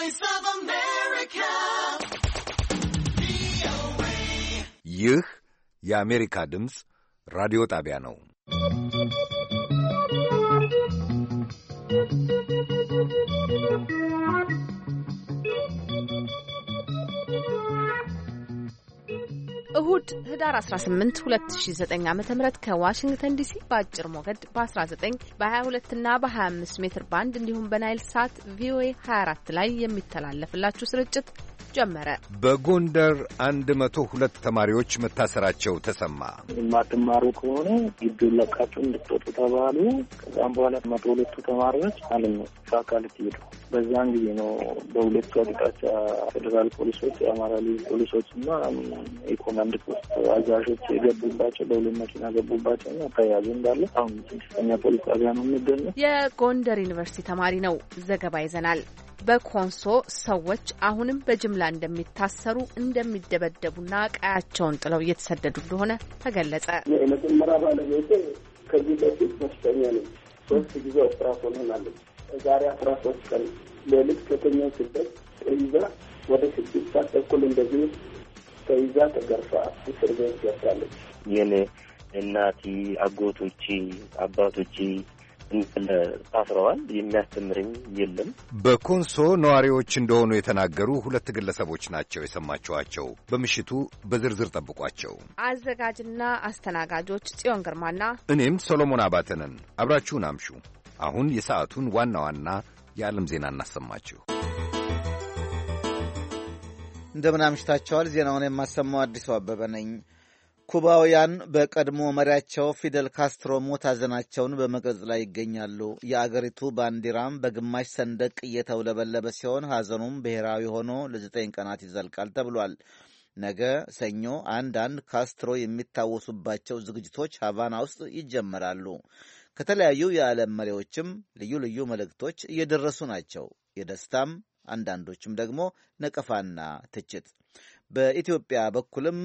Voice of America. ይህ የአሜሪካ ድምፅ ራዲዮ ጣቢያ ነው። እሁድ ህዳር 18 2009 ዓ.ም ከዋሽንግተን ዲሲ በአጭር ሞገድ በ19 በ22 እና በ25 ሜትር ባንድ እንዲሁም በናይል ሳት ቪኦኤ 24 ላይ የሚተላለፍላችሁ ስርጭት ጀመረ። በጎንደር 102 ተማሪዎች መታሰራቸው ተሰማ። የማትማሩ ከሆነ ግቢውን ለቃችሁ እንድትወጡ ተባሉ። ከዛም በኋላ 102ቱ ተማሪዎች ማለት ነው ሳካልት ሄዱ። በዛን ጊዜ ነው በሁለቱ አቅጣጫ ፌዴራል ፖሊሶች፣ የአማራ ልዩ ፖሊሶች እና የኮማንድ ፖስት አዛዦች የገቡባቸው በሁለት መኪና ገቡባቸው እና ተያዙ። እንዳለ አሁን 6ኛ ፖሊስ ጣቢያ ነው የሚገኘው። የጎንደር ዩኒቨርሲቲ ተማሪ ነው። ዘገባ ይዘናል። በኮንሶ ሰዎች አሁንም በጅምላ እንደሚታሰሩ እንደሚደበደቡና ቀያቸውን ጥለው እየተሰደዱ እንደሆነ ተገለጸ። የመጀመሪያ ባለቤቴ ከዚህ በፊት በሽተኛ ነው። 3 ጊዜ ኦፕራሲዮን ሆናለች። ዛሬ 13 ቀን ሌሊት ከተኛው ስደት ተይዛ ወደ 6 ሰዓት ተኩል እንደዚህ ተይዛ ተገርፋ እስር ቤት ገብታለች። የኔ እናቴ፣ አጎቶቼ፣ አባቶቼ ታስረዋል። የሚያስተምረኝ የለም። በኮንሶ ነዋሪዎች እንደሆኑ የተናገሩ 2 ግለሰቦች ናቸው የሰማችኋቸው። በምሽቱ በዝርዝር ጠብቋቸው። አዘጋጅና አስተናጋጆች ጽዮን ግርማና እኔም ሶሎሞን አባተ ነን። አብራችሁን አምሹ። አሁን የሰዓቱን ዋና ዋና የዓለም ዜና እናሰማችሁ። እንደምን አምሽታችኋል። ዜናውን የማሰማው አዲሱ አበበ ነኝ። ኩባውያን በቀድሞ መሪያቸው ፊደል ካስትሮ ሞት ሐዘናቸውን በመግለጽ ላይ ይገኛሉ። የአገሪቱ ባንዲራም በግማሽ ሰንደቅ እየተውለበለበ ሲሆን ሐዘኑም ብሔራዊ ሆኖ ለ9 ቀናት ይዘልቃል ተብሏል። ነገ ሰኞ አንዳንድ ካስትሮ የሚታወሱባቸው ዝግጅቶች ሃቫና ውስጥ ይጀመራሉ። ከተለያዩ የዓለም መሪዎችም ልዩ ልዩ መልእክቶች እየደረሱ ናቸው። የደስታም አንዳንዶችም ደግሞ ነቀፋና ትችት። በኢትዮጵያ በኩልም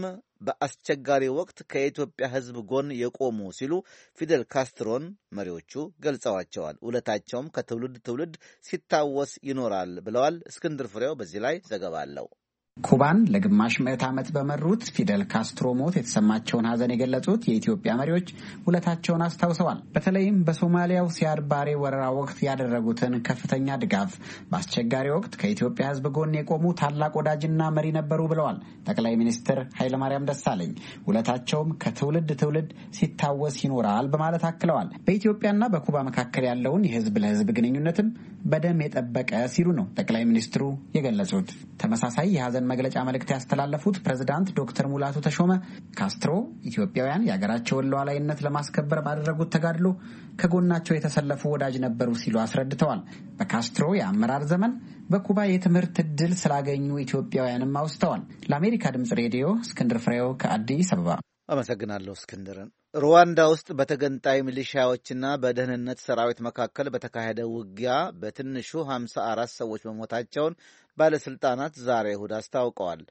በአስቸጋሪ ወቅት ከኢትዮጵያ ሕዝብ ጎን የቆሙ ሲሉ ፊደል ካስትሮን መሪዎቹ ገልጸዋቸዋል። ውለታቸውም ከትውልድ ትውልድ ሲታወስ ይኖራል ብለዋል። እስክንድር ፍሬው በዚህ ላይ ዘገባ አለው። ኩባን ለግማሽ ምዕት ዓመት በመሩት ፊደል ካስትሮ ሞት የተሰማቸውን ሐዘን የገለጹት የኢትዮጵያ መሪዎች ውለታቸውን አስታውሰዋል። በተለይም በሶማሊያው ሲያድ ባሬ ወረራ ወቅት ያደረጉትን ከፍተኛ ድጋፍ፣ በአስቸጋሪ ወቅት ከኢትዮጵያ ሕዝብ ጎን የቆሙ ታላቅ ወዳጅና መሪ ነበሩ ብለዋል ጠቅላይ ሚኒስትር ኃይለማርያም ደሳለኝ። ውለታቸውም ከትውልድ ትውልድ ሲታወስ ይኖራል በማለት አክለዋል። በኢትዮጵያና በኩባ መካከል ያለውን የሕዝብ ለሕዝብ ግንኙነትም በደም የጠበቀ ሲሉ ነው ጠቅላይ ሚኒስትሩ የገለጹት። ተመሳሳይ የሐዘን መግለጫ መልእክት ያስተላለፉት ፕሬዝዳንት ዶክተር ሙላቱ ተሾመ ካስትሮ ኢትዮጵያውያን የሀገራቸውን ሉዓላዊነት ለማስከበር ባደረጉት ተጋድሎ ከጎናቸው የተሰለፉ ወዳጅ ነበሩ ሲሉ አስረድተዋል። በካስትሮ የአመራር ዘመን በኩባ የትምህርት ዕድል ስላገኙ ኢትዮጵያውያንም አውስተዋል። ለአሜሪካ ድምጽ ሬዲዮ እስክንድር ፍሬው ከአዲስ አበባ። አመሰግናለሁ እስክንድርን። ሩዋንዳ ውስጥ በተገንጣይ ሚሊሻዎችና በደህንነት ሰራዊት መካከል በተካሄደ ውጊያ በትንሹ 54 ሰዎች መሞታቸውን ባለሥልጣናት ዛሬ እሁድ አስታውቀዋል።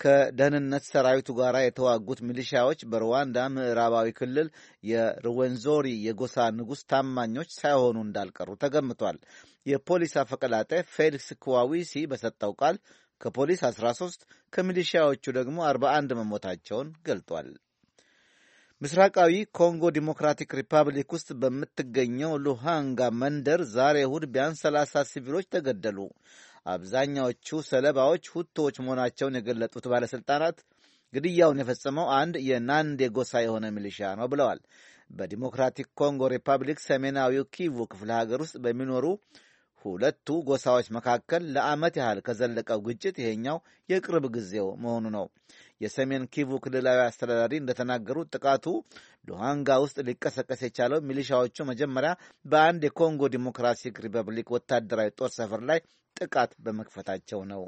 ከደህንነት ሰራዊቱ ጋር የተዋጉት ሚሊሻዎች በሩዋንዳ ምዕራባዊ ክልል የሩዌንዞሪ የጎሳ ንጉሥ ታማኞች ሳይሆኑ እንዳልቀሩ ተገምቷል። የፖሊስ አፈቀላጤ ፌሊክስ ክዋዊሲ በሰጠው ቃል ከፖሊስ 13 ከሚሊሻዎቹ ደግሞ 41 መሞታቸውን ገልጧል። ምስራቃዊ ኮንጎ ዲሞክራቲክ ሪፐብሊክ ውስጥ በምትገኘው ሉሃንጋ መንደር ዛሬ እሁድ ቢያንስ 30 ሲቪሎች ተገደሉ። አብዛኛዎቹ ሰለባዎች ሁቶዎች መሆናቸውን የገለጡት ባለሥልጣናት ግድያውን የፈጸመው አንድ የናንዴ ጎሳ የሆነ ሚሊሻ ነው ብለዋል። በዲሞክራቲክ ኮንጎ ሪፐብሊክ ሰሜናዊው ኪቩ ክፍለ ሀገር ውስጥ በሚኖሩ ሁለቱ ጎሳዎች መካከል ለዓመት ያህል ከዘለቀው ግጭት ይሄኛው የቅርብ ጊዜው መሆኑ ነው። የሰሜን ኪቩ ክልላዊ አስተዳዳሪ እንደተናገሩት ጥቃቱ ሉሃንጋ ውስጥ ሊቀሰቀስ የቻለው ሚሊሻዎቹ መጀመሪያ በአንድ የኮንጎ ዲሞክራቲክ ሪፐብሊክ ወታደራዊ ጦር ሰፈር ላይ ጥቃት በመክፈታቸው ነው።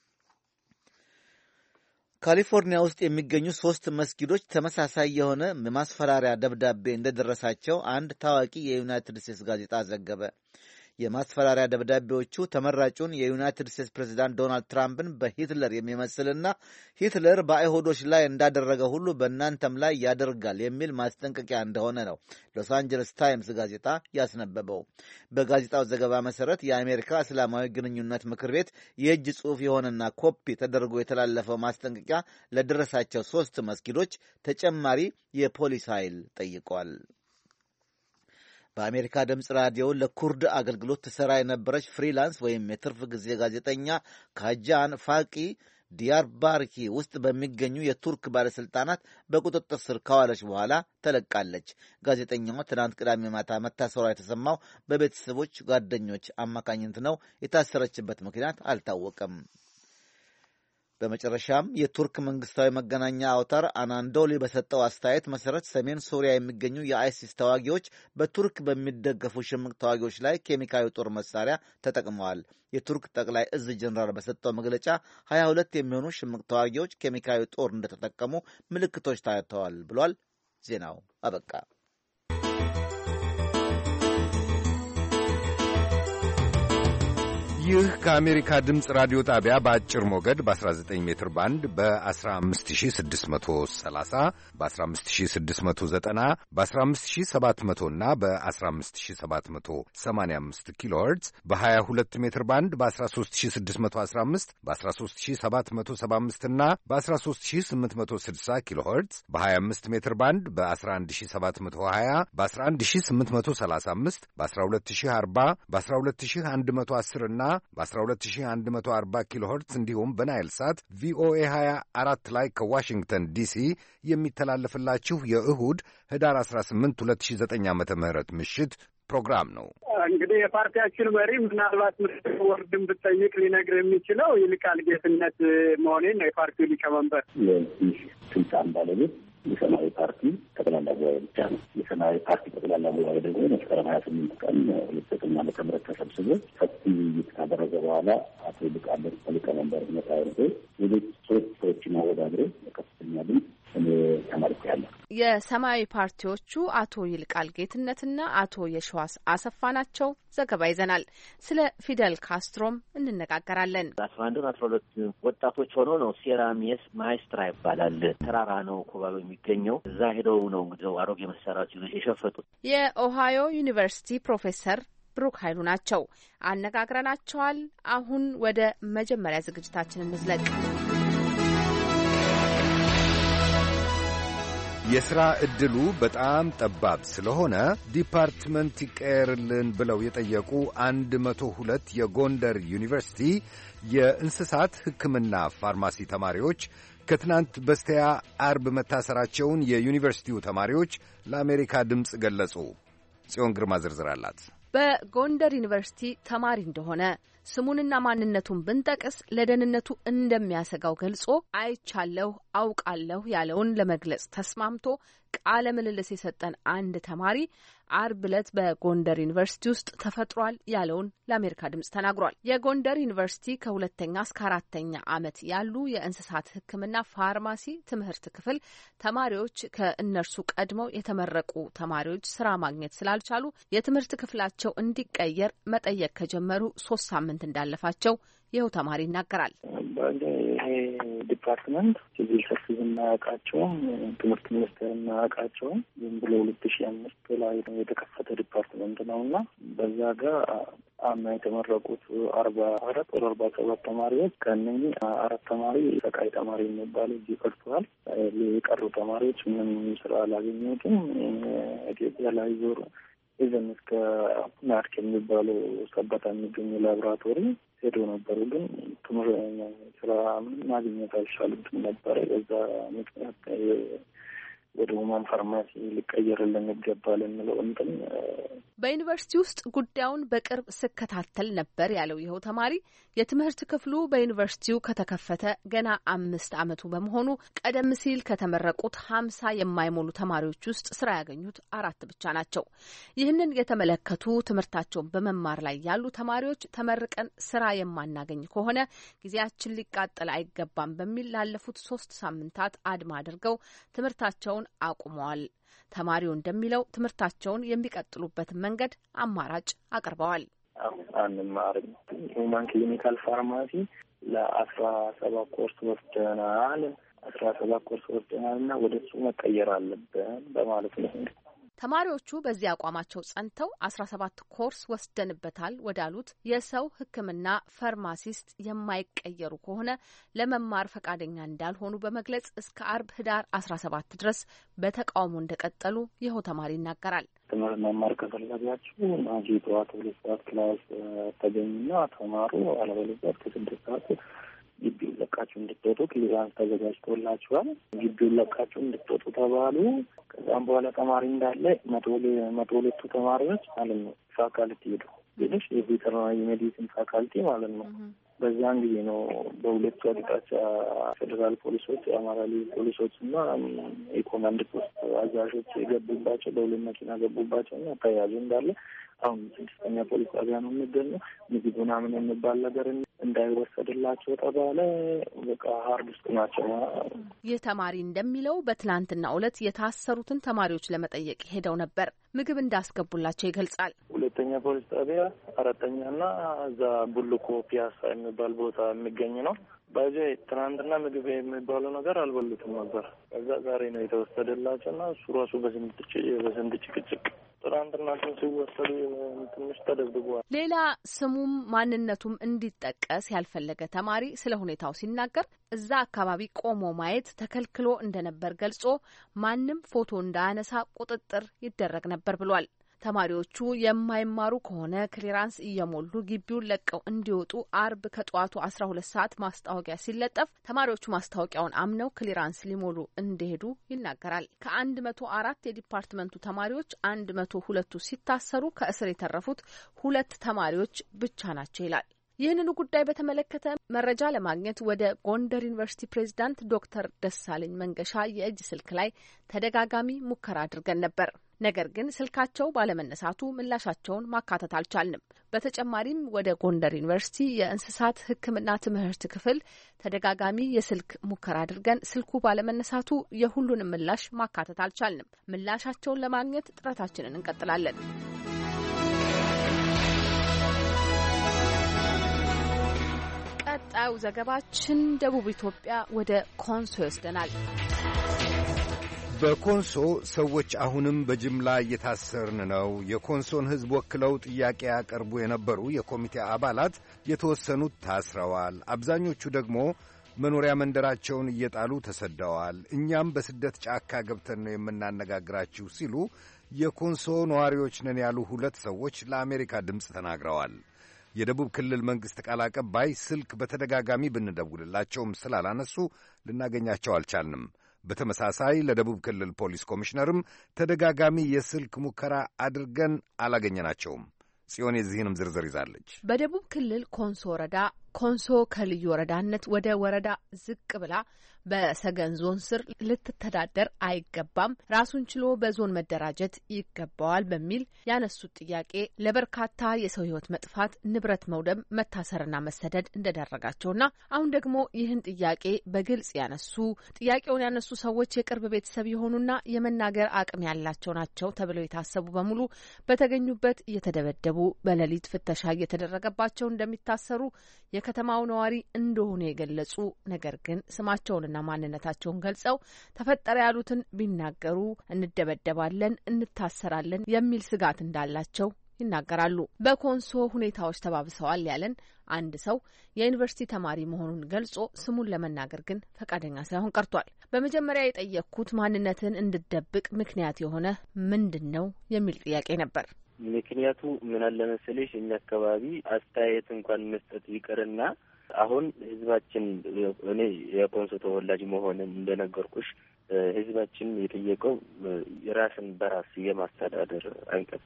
ካሊፎርኒያ ውስጥ የሚገኙ 3 መስጊዶች ተመሳሳይ የሆነ የማስፈራሪያ ደብዳቤ እንደደረሳቸው አንድ ታዋቂ የዩናይትድ ስቴትስ ጋዜጣ ዘገበ። የማስፈራሪያ ደብዳቤዎቹ ተመራጩን የዩናይትድ ስቴትስ ፕሬዝዳንት ዶናልድ ትራምፕን በሂትለር የሚመስልና ሂትለር በአይሁዶች ላይ እንዳደረገ ሁሉ በእናንተም ላይ ያደርጋል የሚል ማስጠንቀቂያ እንደሆነ ነው ሎስ አንጀለስ ታይምስ ጋዜጣ ያስነበበው። በጋዜጣው ዘገባ መሰረት የአሜሪካ እስላማዊ ግንኙነት ምክር ቤት የእጅ ጽሑፍ የሆነና ኮፒ ተደርጎ የተላለፈው ማስጠንቀቂያ ለደረሳቸው 3 መስጊዶች ተጨማሪ የፖሊስ ኃይል ጠይቋል። በአሜሪካ ድምፅ ራዲዮ ለኩርድ አገልግሎት ትሰራ የነበረች ፍሪላንስ ወይም የትርፍ ጊዜ ጋዜጠኛ ካጃን ፋቂ ዲያርባርኪ ውስጥ በሚገኙ የቱርክ ባለሥልጣናት በቁጥጥር ስር ከዋለች በኋላ ተለቃለች። ጋዜጠኛዋ ትናንት ቅዳሜ ማታ መታሰሯ የተሰማው በቤተሰቦች ጓደኞች አማካኝነት ነው። የታሰረችበት ምክንያት አልታወቀም። በመጨረሻም የቱርክ መንግስታዊ መገናኛ አውታር አናዶሊ በሰጠው አስተያየት መሰረት ሰሜን ሶሪያ የሚገኙ የአይሲስ ተዋጊዎች በቱርክ በሚደገፉ ሽምቅ ተዋጊዎች ላይ ኬሚካዊ ጦር መሳሪያ ተጠቅመዋል። የቱርክ ጠቅላይ እዝ ጀኔራል በሰጠው መግለጫ 22 የሚሆኑ ሽምቅ ተዋጊዎች ኬሚካዊ ጦር እንደተጠቀሙ ምልክቶች ታይተዋል ብሏል። ዜናው አበቃ። ይህ ከአሜሪካ ድምፅ ራዲዮ ጣቢያ በአጭር ሞገድ በ19 ሜትር ባንድ በ15630 በ15690 በ15700 እና በ15785 ኪሎ ሄርትዝ በ22 ሜትር ባንድ በ13615 በ13775 እና በ13860 ኪሎ ሄርትዝ በ25 ሜትር ባንድ በ11720 በ11835 በ12040 በ12110 እና በ12140 ኪሎ ሄርትዝ እንዲሁም በናይል ሳት ቪኦኤ 24 ላይ ከዋሽንግተን ዲሲ የሚተላለፍላችሁ የእሁድ ህዳር 18 2009 ዓ.ም ምሽት ፕሮግራም ነው። እንግዲህ የፓርቲያችን መሪ ምናልባት ወርድን ብትጠይቅ ሊነግር የሚችለው ይልቃል ጌትነት መሆኔን ነው። የፓርቲው ሊቀመንበር የዚህ ስልጣን ባለቤት የሰማያዊ ፓርቲ ጠቅላላ ጉባኤ ብቻ ነው። የሰማያዊ ፓርቲ ጠቅላላ ጉባኤ ደግሞ መስከረም 28 ቀን 2009 ዓ.ም ተሰብስቦ ሰፊ ውይይት ካደረገ በኋላ አቶ ይልቃል ሊቀመንበርነት አድርጎ ሌሎች 3 ሰዎችን አወዳድሮ ከፍተኛ ድምፅ ተመርጧል። የሰማያዊ ፓርቲዎቹ አቶ ይልቃል ጌትነትና አቶ የሸዋስ አሰፋ ናቸው። ዘገባ ይዘናል። ስለ ፊደል ካስትሮም እንነጋገራለን። 12 ወጣቶች ሆኖ ነው ሴራሚየስ ማይስትራ ይባላል። ተራራ ነው ኮባሎ የሚገኘው። እዛ ሄደው ነው እንግዲህ አሮጌ መሳሪያዎች የሸፈቱት። የኦሃዮ ዩኒቨርሲቲ ፕሮፌሰር ብሩክ ኃይሉ ናቸው። አነጋግረናቸዋል። አሁን ወደ መጀመሪያ ዝግጅታችን እንዝለቅ። የሥራ ዕድሉ በጣም ጠባብ ስለሆነ ዲፓርትመንት ይቀየርልን ብለው የጠየቁ 102 የጎንደር ዩኒቨርሲቲ የእንስሳት ሕክምና ፋርማሲ ተማሪዎች ከትናንት በስቲያ አርብ መታሰራቸውን የዩኒቨርሲቲው ተማሪዎች ለአሜሪካ ድምፅ ገለጹ። ጽዮን ግርማ ዝርዝር አላት። በጎንደር ዩኒቨርሲቲ ተማሪ እንደሆነ ስሙንና ማንነቱን ብንጠቅስ ለደህንነቱ እንደሚያሰጋው ገልጾ አይቻለሁ፣ አውቃለሁ ያለውን ለመግለጽ ተስማምቶ ቃለ ምልልስ የሰጠን አንድ ተማሪ አርብ ዕለት በጎንደር ዩኒቨርሲቲ ውስጥ ተፈጥሯል ያለውን ለአሜሪካ ድምጽ ተናግሯል። የጎንደር ዩኒቨርሲቲ ከ2ኛ እስከ 4ኛ ዓመት ያሉ የእንስሳት ሕክምና ፋርማሲ ትምህርት ክፍል ተማሪዎች ከእነርሱ ቀድመው የተመረቁ ተማሪዎች ስራ ማግኘት ስላልቻሉ የትምህርት ክፍላቸው እንዲቀየር መጠየቅ ከጀመሩ 3 ሳምንት እንዳለፋቸው ይኸው ተማሪ ይናገራል። ይሄ ዲፓርትመንት ሲቪል ሰርቪስ እናያውቃቸውም፣ ትምህርት ሚኒስቴር እናያውቃቸውም። ዝም ብሎ 2005 ላይ ነው የተከፈተ ዲፓርትመንት ነው እና በዛ ጋር አና የተመረቁት 44 ወደ 47 ተማሪዎች ከእነኚህ 4 ተማሪ ሰቃይ ተማሪ የሚባሉ እዚህ ቀርተዋል። የቀሩ ተማሪዎች ምንም ስራ አላገኙትም። ኢትዮጵያ ላይ ዞር ይዘን እስከ ናርክ የሚባለው ሰበታ የሚገኙ ላቦራቶሪ ሄዶ ነበሩ። ግን ስራ ማግኘት አልቻሉም ነበረ። በዛ ምክንያት ወደ ሁማን ፋርማሲ ሊቀየርልን ይገባል የሚለው እንትን በዩኒቨርሲቲ ውስጥ ጉዳዩን በቅርብ ስከታተል ነበር ያለው ይኸው ተማሪ የትምህርት ክፍሉ በዩኒቨርሲቲው ከተከፈተ ገና 5 ዓመቱ በመሆኑ ቀደም ሲል ከተመረቁት 50 የማይሞሉ ተማሪዎች ውስጥ ስራ ያገኙት 4 ብቻ ናቸው። ይህንን የተመለከቱ ትምህርታቸውን በመማር ላይ ያሉ ተማሪዎች ተመርቀን ስራ የማናገኝ ከሆነ ጊዜያችን ሊቃጠል አይገባም በሚል ላለፉት 3 ሳምንታት አድማ አድርገው ትምህርታቸውን አቁመዋል። ተማሪው እንደሚለው ትምህርታቸውን የሚቀጥሉበት መንገድ አማራጭ አቅርበዋል። አንማርም። ሁማን ክሊኒካል ፋርማሲ ለ17 ኮርስ ወስደናል። 17 ኮርስ ወስደናልና ወደሱ መቀየር አለብን በማለት ነው። ተማሪዎቹ በዚህ አቋማቸው ጸንተው 17 ኮርስ ወስደንበታል ወዳሉት የሰው ሕክምና ፋርማሲስት የማይቀየሩ ከሆነ ለመማር ፈቃደኛ እንዳልሆኑ በመግለጽ እስከ አርብ ህዳር 17 ድረስ በተቃውሞ እንደቀጠሉ ይኸው ተማሪ ይናገራል። መማር ከፈለጋችሁ ማጂ ጠዋት 2 ሰዓት ክላስ ተገኙና ተማሩ፣ አለበለዚያ እስከ 6 ሰዓት ግቢውን ለቃችሁ እንድትወጡ ክሊራንስ ተዘጋጅቶላችኋል። ግቢውን ለቃችሁ እንድትወጡ ተባሉ። ከዛም በኋላ ተማሪ እንዳለ 102 ተማሪዎች ማለት ነው ፋካልቲ ሄዱ። የቬተርናሪ ሜዲሲን ፋካልቲ ማለት ነው። በዛን ጊዜ ነው በሁለቱ አቅጣጫ ፌዴራል ፖሊሶች፣ የአማራ ልዩ ፖሊሶች እና የኮማንድ ፖስት አዛዦች የገቡባቸው። በሁለት መኪና ገቡባቸው እና ተያዙ እንዳለ። አሁን 6ኛ ፖሊስ ጣቢያ ነው የሚገኘው። ምግብ ምናምን የሚባል ነገር እንዳይወሰድላቸው ተባለ። በቃ ሀርድ ውስጥ ናቸው። ይህ ተማሪ እንደሚለው በትናንትናው ዕለት የታሰሩትን ተማሪዎች ለመጠየቅ ሄደው ነበር። ምግብ እንዳስገቡላቸው ይገልጻል። 2ኛ ፖሊስ ጣቢያ 4ኛና እዛ ቡልኮ ፒያሳ የሚባል ቦታ የሚገኝ ነው። ባይዘ ትናንትና ምግብ የሚባለው ነገር አልበሉትም ነበር። ከዛ ዛሬ ነው የተወሰደላቸውና እሱ ራሱ በስንት ጭቅጭቅ ትናንትና ሲወሰዱ ትንሽ ተደብድበዋል። ሌላ ስሙም ማንነቱም እንዲጠቀስ ያልፈለገ ተማሪ ስለ ሁኔታው ሲናገር እዛ አካባቢ ቆሞ ማየት ተከልክሎ እንደነበር ገልጾ ማንም ፎቶ እንዳያነሳ ቁጥጥር ይደረግ ነበር ብሏል። ተማሪዎቹ የማይማሩ ከሆነ ክሊራንስ እየሞሉ ግቢውን ለቀው እንዲወጡ አርብ ከጠዋቱ 12 ሰዓት ማስታወቂያ ሲለጠፍ ተማሪዎቹ ማስታወቂያውን አምነው ክሊራንስ ሊሞሉ እንደሄዱ ይናገራል። ከ104 የዲፓርትመንቱ ተማሪዎች 102ቱ ሲታሰሩ ከእስር የተረፉት 2 ተማሪዎች ብቻ ናቸው ይላል። ይህንኑ ጉዳይ በተመለከተ መረጃ ለማግኘት ወደ ጎንደር ዩኒቨርሲቲ ፕሬዝዳንት ዶክተር ደሳለኝ መንገሻ የእጅ ስልክ ላይ ተደጋጋሚ ሙከራ አድርገን ነበር። ነገር ግን ስልካቸው ባለመነሳቱ ምላሻቸውን ማካተት አልቻልንም። በተጨማሪም ወደ ጎንደር ዩኒቨርሲቲ የእንስሳት ሕክምና ትምህርት ክፍል ተደጋጋሚ የስልክ ሙከራ አድርገን ስልኩ ባለመነሳቱ የሁሉንም ምላሽ ማካተት አልቻልንም። ምላሻቸውን ለማግኘት ጥረታችንን እንቀጥላለን። ቀጣዩ ዘገባችን ደቡብ ኢትዮጵያ ወደ ኮንሶ ይወስደናል። በኮንሶ ሰዎች አሁንም በጅምላ እየታሰርን ነው። የኮንሶን ሕዝብ ወክለው ጥያቄ ያቀርቡ የነበሩ የኮሚቴ አባላት የተወሰኑት ታስረዋል። አብዛኞቹ ደግሞ መኖሪያ መንደራቸውን እየጣሉ ተሰደዋል። እኛም በስደት ጫካ ገብተን ነው የምናነጋግራችሁ ሲሉ የኮንሶ ነዋሪዎች ነን ያሉ 2 ሰዎች ለአሜሪካ ድምፅ ተናግረዋል። የደቡብ ክልል መንግሥት ቃል አቀባይ ስልክ በተደጋጋሚ ብንደውልላቸውም ስላላነሱ ልናገኛቸው አልቻልንም። በተመሳሳይ ለደቡብ ክልል ፖሊስ ኮሚሽነርም ተደጋጋሚ የስልክ ሙከራ አድርገን አላገኘናቸውም። ጽዮን የዚህንም ዝርዝር ይዛለች። በደቡብ ክልል ኮንሶ ወረዳ ኮንሶ ከልዩ ወረዳነት ወደ ወረዳ ዝቅ ብላ በሰገን ዞን ስር ልትተዳደር አይገባም፣ ራሱን ችሎ በዞን መደራጀት ይገባዋል በሚል ያነሱት ጥያቄ ለበርካታ የሰው ሕይወት መጥፋት፣ ንብረት መውደም፣ መታሰርና መሰደድ እንደዳረጋቸውና አሁን ደግሞ ይህን ጥያቄ በግልጽ ጥያቄውን ያነሱ ሰዎች የቅርብ ቤተሰብ የሆኑና የመናገር አቅም ያላቸው ናቸው ተብለው የታሰቡ በሙሉ በተገኙበት እየተደበደቡ በሌሊት ፍተሻ እየተደረገባቸው እንደሚታሰሩ የከተማው ነዋሪ እንደሆኑ የገለጹ ነገር ግን ስማቸውንና ማንነታቸውን ገልጸው ተፈጠረ ያሉትን ቢናገሩ እንደበደባለን፣ እንታሰራለን የሚል ስጋት እንዳላቸው ይናገራሉ። በኮንሶ ሁኔታዎች ተባብሰዋል ያለን አንድ ሰው የዩኒቨርሲቲ ተማሪ መሆኑን ገልጾ ስሙን ለመናገር ግን ፈቃደኛ ሳይሆን ቀርቷል። በመጀመሪያ የጠየቅኩት ማንነትን እንድደብቅ ምክንያት የሆነ ምንድን ነው የሚል ጥያቄ ነበር። ምክንያቱ ምን አለ መሰለሽ፣ እኛ አካባቢ አስተያየት እንኳን መስጠት ይቀርና አሁን ህዝባችን እኔ የኮንሶ ተወላጅ መሆንን እንደነገርኩሽ ህዝባችን የጠየቀው የራስን በራስ የማስተዳደር አንቀጽ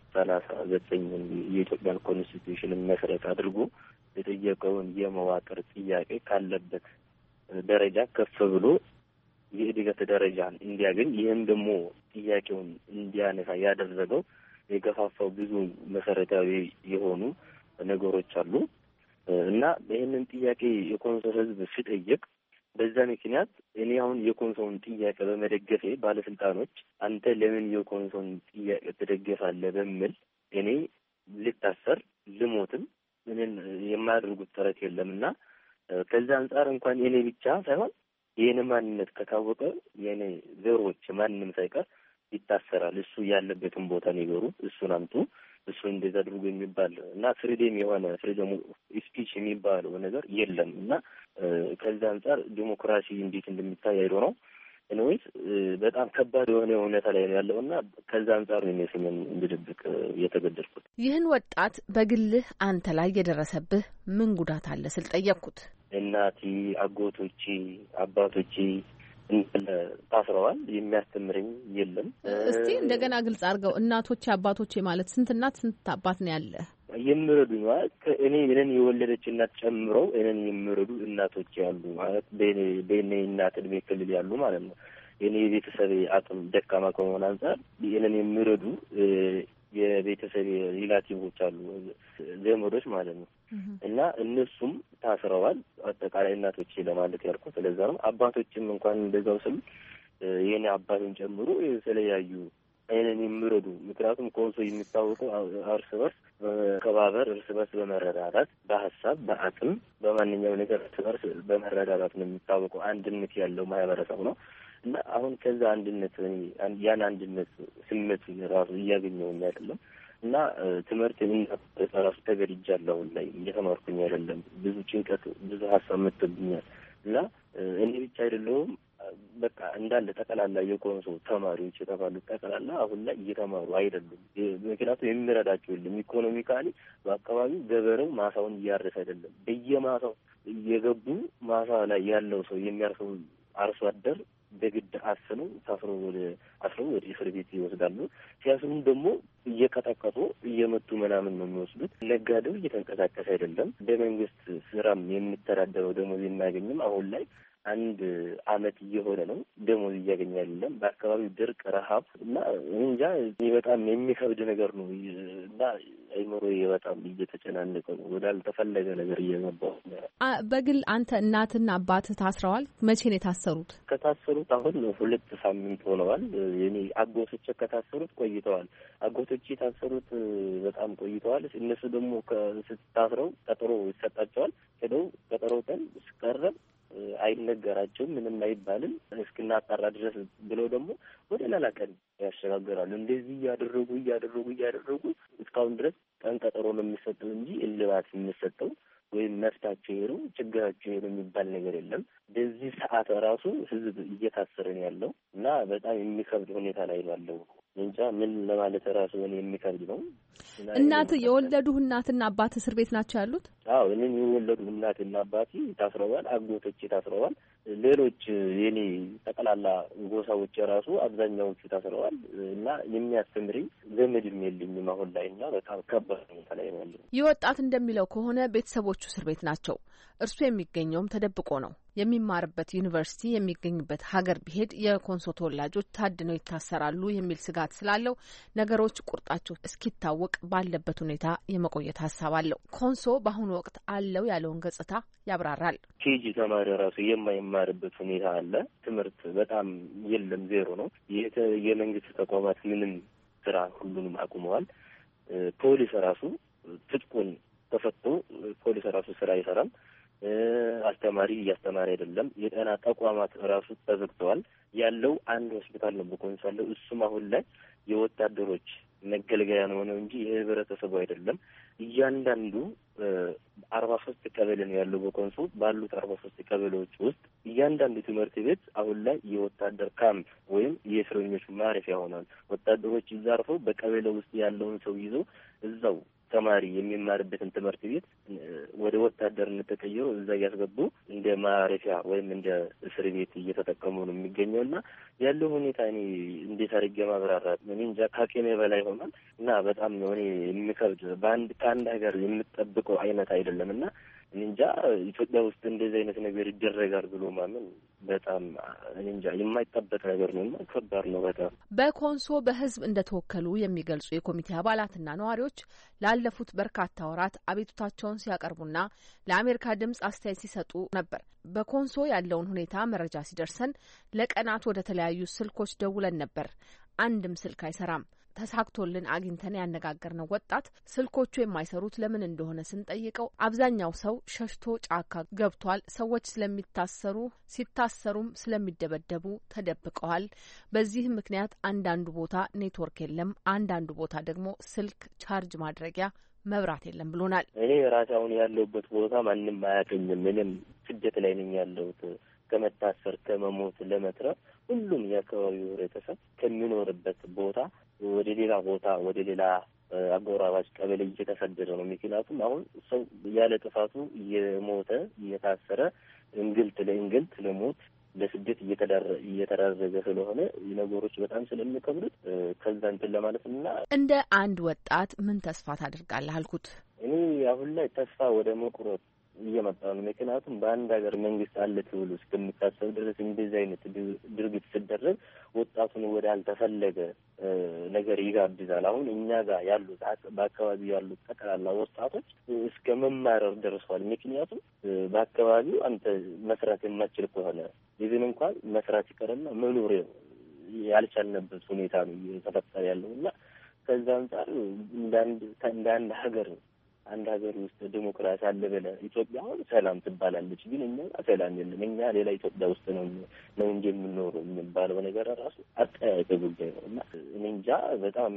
39 የኢትዮጵያን ኮንስቲትዩሽንን መሰረት አድርጎ የጠየቀውን የመዋቅር ጥያቄ ካለበት ደረጃ ከፍ ብሎ የእድገት ደረጃን እንዲያገኝ ይህም ደግሞ ጥያቄውን እንዲያነሳ ያደረገው የገፋፋው ብዙ መሰረታዊ የሆኑ ነገሮች አሉ እና ይህንን ጥያቄ የኮንሶ ህዝብ ሲጠይቅ በዛ ምክንያት እኔ አሁን የኮንሶን ጥያቄ በመደገፌ ባለስልጣኖች አንተ ለምን የኮንሶን ጥያቄ ትደግፋለህ በሚል እኔ ልታሰር ልሞትም ምንን የማያደርጉት ጥረት የለምና ከዛ አንጻር እንኳን የኔ ብቻ ሳይሆን የኔ ማንነት ከታወቀ የኔ ዘሮች ማንንም ሳይቀር ይታሰራል። እሱ ያለበትን ቦታ ነገሩ እሱን አምጡ እሱ እንደዛ አድርጎ የሚባል እና ፍሪደም የሆነ ፍሪደም ስፒች የሚባለው ነገር የለም እና ከዛ አንጻር ዲሞክራሲ እንዴት እንደሚታይ አይዶ ነው እነውስ በጣም ከባድ የሆነ ሁኔታ ላይ ያለውና ከዛ አንጻር ነው የሚስምን እንድድብቅ የተገደድኩት። ይህን ወጣት በግልህ አንተ ላይ የደረሰብህ ምን ጉዳት አለ ስል ጠየቅኩት። እናቴ፣ አጎቶቼ፣ አባቶቼ ታስረዋል። የሚያስተምረኝ የለም። እስቲ እንደገና ግልጽ አድርገው። እናቶቼ አባቶቼ ማለት ስንት እናት ስንት አባት ነው ያለ? የሚረዱኝ ማለት እኔን የወለደች እናት ጨምሮ እኔን የሚረዱ እናቶች ያሉ ማለት በእኔ እናት እድሜ ክልል ያሉ ማለት ነው። የኔ የቤተሰብ አቅም ደካማ ከመሆን አንጻር እኔን የሚረዱ የቤተሰብ ሪላቲቮች አሉ ዘመዶች ማለት ነው እና እነሱም ታስረዋል። አጠቃላይ እናቶቼ ለማለት ያልኩት ስለዛ ነው። አባቶችም እንኳን እንደዛው ስል የኔ አባትን ጨምሮ የተለያዩ እኔን የሚረዱ ምክንያቱም ኮንሶ የሚታወቀው እርስ በርስ በመከባበር እርስ በርስ በመረዳዳት በሀሳብ በአቅም በማንኛውም ነገር እርስ በርስ በመረዳዳት ነው የሚታወቀው። አንድነት ያለው ማህበረሰብ ነው እና አሁን ከዛ አንድነት ያን አንድነት ስሜት ራሱ እያገኘሁኝ አይደለም እና ትምህርት ራሱ ተገድጃለሁ ላይ እየተማርኩኝ አይደለም። ብዙ ጭንቀት ብዙ ሀሳብ መጥቶብኛል እና እኔ ብቻ አይደለሁም በቃ እንዳለ ጠቅላላ የኮንሶ ተማሪዎች የተባሉት ጠቅላላ አሁን ላይ እየተማሩ አይደሉም። ምክንያቱም የሚረዳቸው የለም። ኢኮኖሚካሊ በአካባቢው ገበሬው ማሳውን እያረሰ አይደለም። በየማሳው እየገቡ ማሳ ላይ ያለው ሰው የሚያርሰው አርሶ አደር በግድ አስነው ታስሮ ወደ እስር ቤት ይወስዳሉ። ሲያስሩም ደግሞ እየቀጠቀጡ እየመቱ ምናምን ነው የሚወስዱት። ነጋዴው እየተንቀሳቀሰ አይደለም። በመንግስት ስራም የሚተዳደረው ደሞዝ የሚያገኝም አሁን ላይ 1 አመት እየሆነ ነው ደሞዝ እያገኘ አይደለም። በአካባቢው ድርቅ፣ ረሀብ እና እንጃ በጣም የሚከብድ ነገር ነው እና አይምሮዬ በጣም እየተጨናነቀ ነው። ወዳልተፈለገ ነገር እየገባሁ። በግል አንተ እናትና አባትህ ታስረዋል? መቼ ነው የታሰሩት? ከታሰሩት አሁን 2 ሳምንት ሆነዋል። የኔ አጎቶቼ ከታሰሩት ቆይተዋል። አጎቶቼ የታሰሩት በጣም ቆይተዋል። እነሱ ደግሞ ከታስረው ቀጠሮ ይሰጣቸዋል። ሄደው ቀጠሮ ቀን ሲቀርብ አይነገራቸውም፣ ምንም አይባልም እስክናጣራ ድረስ ብለው ደግሞ ወደ ሌላ ቀን ያሸጋግራሉ። እንደዚህ እያደረጉ እስካሁን ድረስ ቀን ቀጠሮ ነው የሚሰጠው እንጂ እልባት የሚሰጠው ወይም መፍታቸው ይሄ ነው ችግራቸው ይሄ ነው የሚባል ነገር የለም። በዚህ ሰዓት ራሱ ህዝብ እየታሰረ ነው ያለው እና በጣም የሚከብድ ሁኔታ ላይ ነው ያለው። እንጃ ምን ለማለት ራሱ የሚከብድ ነው። እናት የወለዱህ እናትና አባት እስር ቤት ናቸው ያሉት? አዎ እኔን የወለዱ እናትና አባቴ ታስረዋል። አጎቶቼ ታስረዋል። ሌሎች የኔ ጠቅላላ ጎሳዎች ራሱ አብዛኛዎቹ ታስረዋል እና የሚያስተምረኝ ዘመድም የለኝም አሁን ላይ እና በጣም ከባድ ሁኔታ ላይ ነው ያለው። ይህ ወጣት እንደሚለው ከሆነ ቤተሰቦቹ እስር ቤት ናቸው። እርሱ የሚገኘውም ተደብቆ ነው። የሚማርበት ዩኒቨርሲቲ የሚገኝበት ሀገር ቢሄድ የኮንሶ ተወላጆች ታድነው ይታሰራሉ የሚል ስጋት ስላለው ነገሮች ቁርጣቸው እስኪታወቅ ባለበት ሁኔታ የመቆየት ሀሳብ አለው። ኮንሶ በአሁኑ ወቅት አለው ያለውን ገጽታ ያብራራል። ኬጂ ተማሪ ራሱ የማይማርበት ሁኔታ አለ። ትምህርት በጣም የለም፣ ዜሮ ነው። የመንግስት ተቋማት ምንም ስራ ሁሉንም አቁመዋል። ፖሊስ ራሱ ትጥቁን ተፈቶ ፖሊስ ራሱ ስራ አይሰራም። አስተማሪ እያስተማረ አይደለም። የጤና ተቋማት ራሱ ተዘግተዋል። ያለው አንድ ሆስፒታል ነው በኮንሶ ያለው። እሱም አሁን ላይ የወታደሮች መገልገያ ነው እንጂ የህብረተሰቡ አይደለም። እያንዳንዱ 43 ቀበሌ ነው ያለው በኮንሶ። ባሉት 43 ቀበሌዎች ውስጥ እያንዳንዱ ትምህርት ቤት አሁን ላይ የወታደር ካምፕ ወይም የእስረኞች ማረፊያ ሆኗል። ወታደሮች እዛ አርፈው በቀበሌ ውስጥ ያለውን ሰው ይዘው እዛው ተማሪ የሚማርበትን ትምህርት ቤት ወደ ወታደርነት ተቀይሮ እዛ እያስገቡ እንደ ማረፊያ ወይም እንደ እስር ቤት እየተጠቀሙ ነው የሚገኘው እና ያለው ሁኔታ እኔ እንዴት አድርጌ ማብራራት እኔ እንጃ ከአቅሜ በላይ ሆኗል እና በጣም ነው እኔ የሚከብድ ከአንድ ሀገር የምጠብቀው አይነት አይደለም እና እንጃ ኢትዮጵያ ውስጥ እንደዚህ አይነት ነገር ይደረጋል ብሎ ማመን በጣም እንጃ የማይጠበቅ ነገር ነው እና ከባድ ነው በጣም። በኮንሶ በህዝብ እንደተወከሉ የሚገልጹ የኮሚቴ አባላትና ነዋሪዎች ላለፉት በርካታ ወራት አቤቱታቸውን ሲያቀርቡና ለአሜሪካ ድምጽ አስተያየት ሲሰጡ ነበር። በኮንሶ ያለውን ሁኔታ መረጃ ሲደርሰን ለቀናት ወደ ተለያዩ ስልኮች ደውለን ነበር። አንድም ስልክ አይሰራም። ተሳክቶልን አግኝተን ያነጋገርነው ወጣት ስልኮቹ የማይሰሩት ለምን እንደሆነ ስንጠይቀው አብዛኛው ሰው ሸሽቶ ጫካ ገብቷል፣ ሰዎች ስለሚታሰሩ ሲታሰሩም ስለሚደበደቡ ተደብቀዋል። በዚህም ምክንያት አንዳንዱ ቦታ ኔትወርክ የለም፣ አንዳንዱ ቦታ ደግሞ ስልክ ቻርጅ ማድረጊያ መብራት የለም ብሎናል። እኔ ራሴ አሁን ያለሁበት ቦታ ማንም አያገኝም። ምንም ስደት ላይ ነኝ ያለሁት። ከመታሰር ከመሞት ለመትረፍ ሁሉም የአካባቢው ህብረተሰብ ከሚኖርበት ቦታ ወደ ሌላ ቦታ ወደ ሌላ አጎራባች ቀበሌ እየተሰደደ ነው። ምክንያቱም አሁን ሰው ያለ ጥፋቱ እየሞተ እየታሰረ እንግልት ለእንግልት ለሞት ለስደት እየተዳረገ ስለሆነ ነገሮች በጣም ስለሚከብዱት ከዛ እንትን ለማለትና እንደ አንድ ወጣት ምን ተስፋ ታደርጋለህ አልኩት። እኔ አሁን ላይ ተስፋ ወደ መቁረጥ እየመጣ ነው። ምክንያቱም በአንድ ሀገር መንግስት አለ ተብሎ እስከሚታሰብ ድረስ እንደዚህ አይነት ድርጊት ሲደረግ ወጣቱን ወደ አልተፈለገ ነገር ይጋብዛል። አሁን እኛ ጋር ያሉት በአካባቢው ያሉት ጠቅላላ ወጣቶች እስከ መማረር ደርሷል። ምክንያቱም በአካባቢው አንተ መስራት የማትችል ከሆነ ይህን እንኳን መስራት ይቀርና መኖር ያልቻልንበት ሁኔታ ነው እየተፈጠረ ያለው እና ከዛ አንጻር እንደ አንድ ሀገር አንድ ሀገር ውስጥ ዲሞክራሲ አለ ብለህ ኢትዮጵያ አሁን ሰላም ትባላለች፣ ግን እኛ ሰላም የለም። እኛ ሌላ ኢትዮጵያ ውስጥ ነው እንጂ የምንኖረው የሚባለው ነገር ራሱ አጠያያቂ ጉዳይ ነው እና እኔ እንጃ በጣም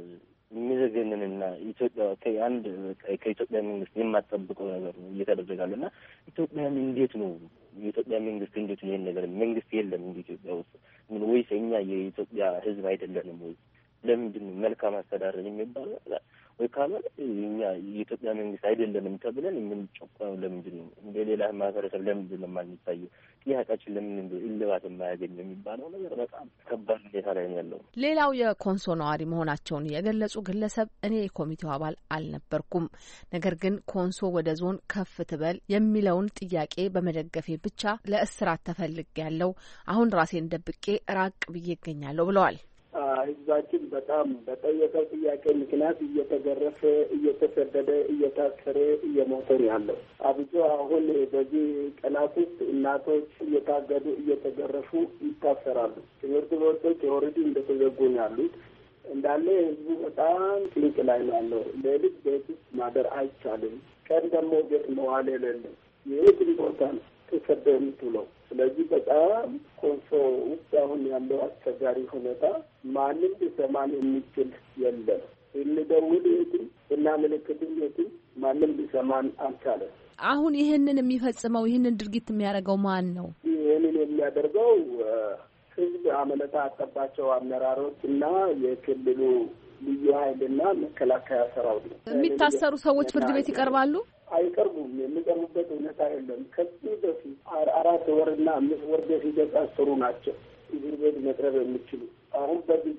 የሚዘገንንና ኢትዮጵያ ከኢትዮጵያ መንግስት የማትጠብቀው ነገር ነው እየተደረጋለ እና ኢትዮጵያን እንዴት ነው የኢትዮጵያ መንግስት እንዴት ነው ይሄን ነገር መንግስት የለም እንደ ኢትዮጵያ ውስጥ ምን ወይስ እኛ የኢትዮጵያ ህዝብ አይደለንም ወይ? ለምንድን ነው መልካም አስተዳደር የሚባለው ወይ ካልሆነ እኛ የኢትዮጵያ መንግስት አይደለንም ተብለን የምንጨቋው ለምንድን ነው? እንደ ሌላ ማህበረሰብ ለምንድን ነው የማንታየው? ጥያቄያችን ለምን እልባት የማያገኝ የሚባለው ነገር በጣም ከባድ ሁኔታ ላይ ነው ያለው። ሌላው የኮንሶ ነዋሪ መሆናቸውን የገለጹ ግለሰብ እኔ የኮሚቴው አባል አልነበርኩም፣ ነገር ግን ኮንሶ ወደ ዞን ከፍ ትበል የሚለውን ጥያቄ በመደገፌ ብቻ ለእስራት ተፈልጌያለሁ። አሁን ራሴን ደብቄ ራቅ ብዬ እገኛለሁ ብለዋል። ህዝባችን በጣም በጠየቀው ጥያቄ ምክንያት እየተገረፈ እየተሰደደ እየታሰረ እየሞተ ነው ያለው። አብዞ አሁን በዚህ ቀናት ውስጥ እናቶች እየታገዱ እየተገረፉ ይታሰራሉ። ትምህርት ቤቶች ኦልሬዲ እንደተዘጉ ነው ያሉት። እንዳለ ህዝቡ በጣም ጭንቅ ላይ ነው ያለው። ሌሊት ቤት ውስጥ ማደር አይቻልም። ቀን ደግሞ ቤት መዋል የሌለም። የትም ቦታ ነው ተሰደ የምትውለው። ስለዚህ በጣም ኮንሶ ውስጥ አሁን ያለው አስቸጋሪ ሁኔታ ማንም ሊሰማን የሚችል የለም። እንደውል የትም እና ምልክትም የትም ማንም ሊሰማን አልቻለም። አሁን ይህንን የሚፈጽመው ይህንን ድርጊት የሚያደርገው ማን ነው? ይህንን የሚያደርገው ህዝብ አመለካከታቸው አመራሮች እና የክልሉ ልዩ ኃይልና መከላከያ ሰራዊት ነው። የሚታሰሩ ሰዎች ፍርድ ቤት ይቀርባሉ? አይቀርቡም። የሚቀርቡበት ሁኔታ የለም። ከዚህ በፊት 4 ወርና 5 ወር በፊት የታሰሩ ናቸው እስር ቤት መቅረብ የሚችሉ። አሁን በዚህ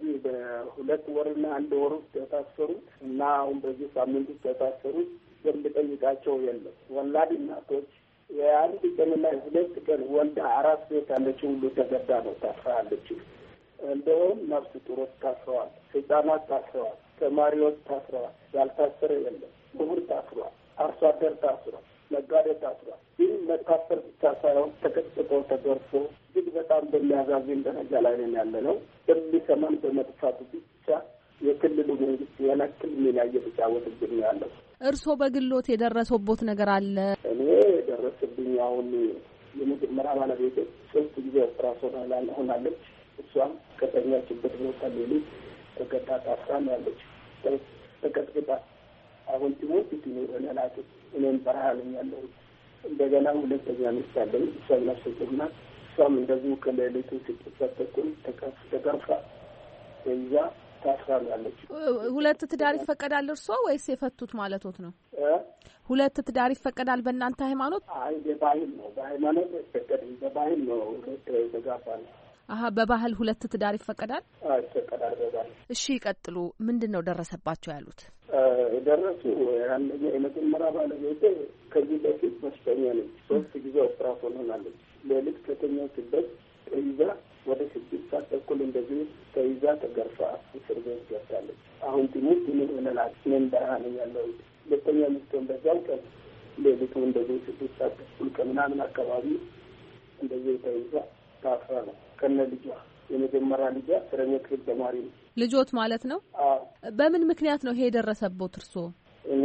በ2 ወርና 1 ወር ውስጥ የታሰሩት እና አሁን በዚህ ሳምንት ውስጥ የታሰሩት የሚጠይቃቸው የለም። ወላድ እናቶች የአንድ ቀንና 2 ቀን ወልዳ 4 ቤት ያለችው ሁሉ ተገዳ ነው ታስራለች። እንደውም ነፍስ ጡሮች ታስረዋል፣ ህጻናት ታስረዋል፣ ተማሪዎች ታስረዋል። ያልታሰረ የለም። ምሁር ታስረዋል፣ አርሶ አደር ታስሯል፣ ነጋዴ ታስሯል። ግን መታሰር ብቻ ሳይሆን ተቀጥቅጦ ተገርፎ እጅግ በጣም በሚያሳዝን ደረጃ ላይ ነን ያለ ነው። በሚሰማን በመጥፋቱ ብቻ የክልሉ መንግስት የነክል ሚና እየተጫወትብን ያለው። እርስዎ በግሎት የደረሰቦት ነገር አለ? እኔ የደረሰብኝ አሁን የመጀመሪያ ባለቤቴ 3 ጊዜ ኦፕራሲዮን ሆናለች። እሷም ከተኛችበት ቦታ ሌሊት ተገዳ ታስራ ነው ያለች። ተቀጥቅጣ አሁን ትሞት ይሆናል። እኔም በረሃ ነኝ ያለሁት። እንደገና 2ኛ ሚስት አለኝ። እሷም ነፍሰ ጡር ናት። እሷም እንደዚሁ ከሌሊቱ 6 ተኩል ተገርፋ በዛ ታስራ ነው ያለች። 2 ትዳር ይፈቀዳል እርስዎ ወይስ የፈቱት ማለቶት ነው? 2 ትዳር ይፈቀዳል በእናንተ ሃይማኖት? አይ በባህል ነው። በሃይማኖት አይፈቀድም። በባህል ነው የተጋባል። በባህል 2 ትዳር ይፈቀዳል? አይ ይፈቀዳል በባህል። እሺ ይቀጥሉ። ምንድነው ደረሰባቸው ያሉት? የደረሱ አንደኛ የመጀመሪያ ባለቤቴ ከዚህ በፊት በሽተኛ ነች። 3 ጊዜ ኦፕራሲዮን ሆናለች። ሌሊት ከተኛችበት ተይዛ ወደ 6 ሰዓት ተኩል እንደዚህ ተይዛ ተገርፋ እስር ቤት ገብታለች። አሁን ትምህርት ምን ሆነላት? እኔም በረሃ ነኝ ያለሁት። 2ኛ ሚስቴን በዛው ቀን ሌሊቱ እንደዚህ 6 ሰዓት ተኩል ከምናምን አካባቢ እንደዚህ ተይዛ ታስራ ነው ከነ ልጇ። የመጀመሪያ ልጇ 10ኛ ክፍል ተማሪ ነው። ልጆት ማለት ነው? በምን ምክንያት ነው ይሄ የደረሰበት እርሶ? እኔ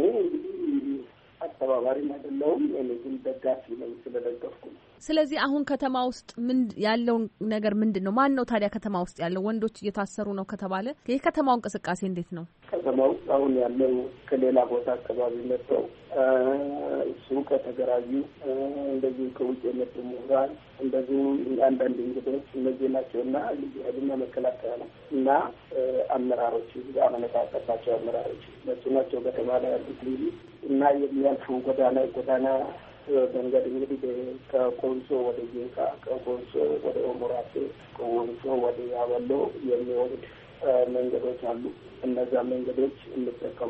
አስተባባሪም አይደለሁም፣ እኔ ግን ደጋፊ ነኝ ስለደገፍኩ። ስለዚህ አሁን ከተማ ውስጥ ምን ያለው ነገር ምንድነው? ማን ነው ታዲያ ከተማ ውስጥ ያለው? ወንዶች እየታሰሩ ነው ከተባለ የከተማው እንቅስቃሴ እንዴት ነው? ከተማው አሁን ያለው ከሌላ ቦታ አካባቢ መጥተው ሱቅ ከተገራዩ እንደዚህ ከውጭ የመጡ ምሁራን እንደዚህ አንዳንድ እንግዶች እነዚህ ናቸውና ልጅና መከላከያ ነው እና አመራሮች አመለካከታቸው አመራሮች እነሱ ናቸው ከተማ ላይ ያሉት እና የሚያልፉ ጎዳና መንገድ እንግዲህ ከኮንሶ ወደ ጄካ፣ ከኮንሶ ወደ ኦሞራቴ፣ ከኮንሶ ወደ ያበሎ የሚወርድ መንገዶች አሉ። እነዛ መንገዶች የሚጠቀሙ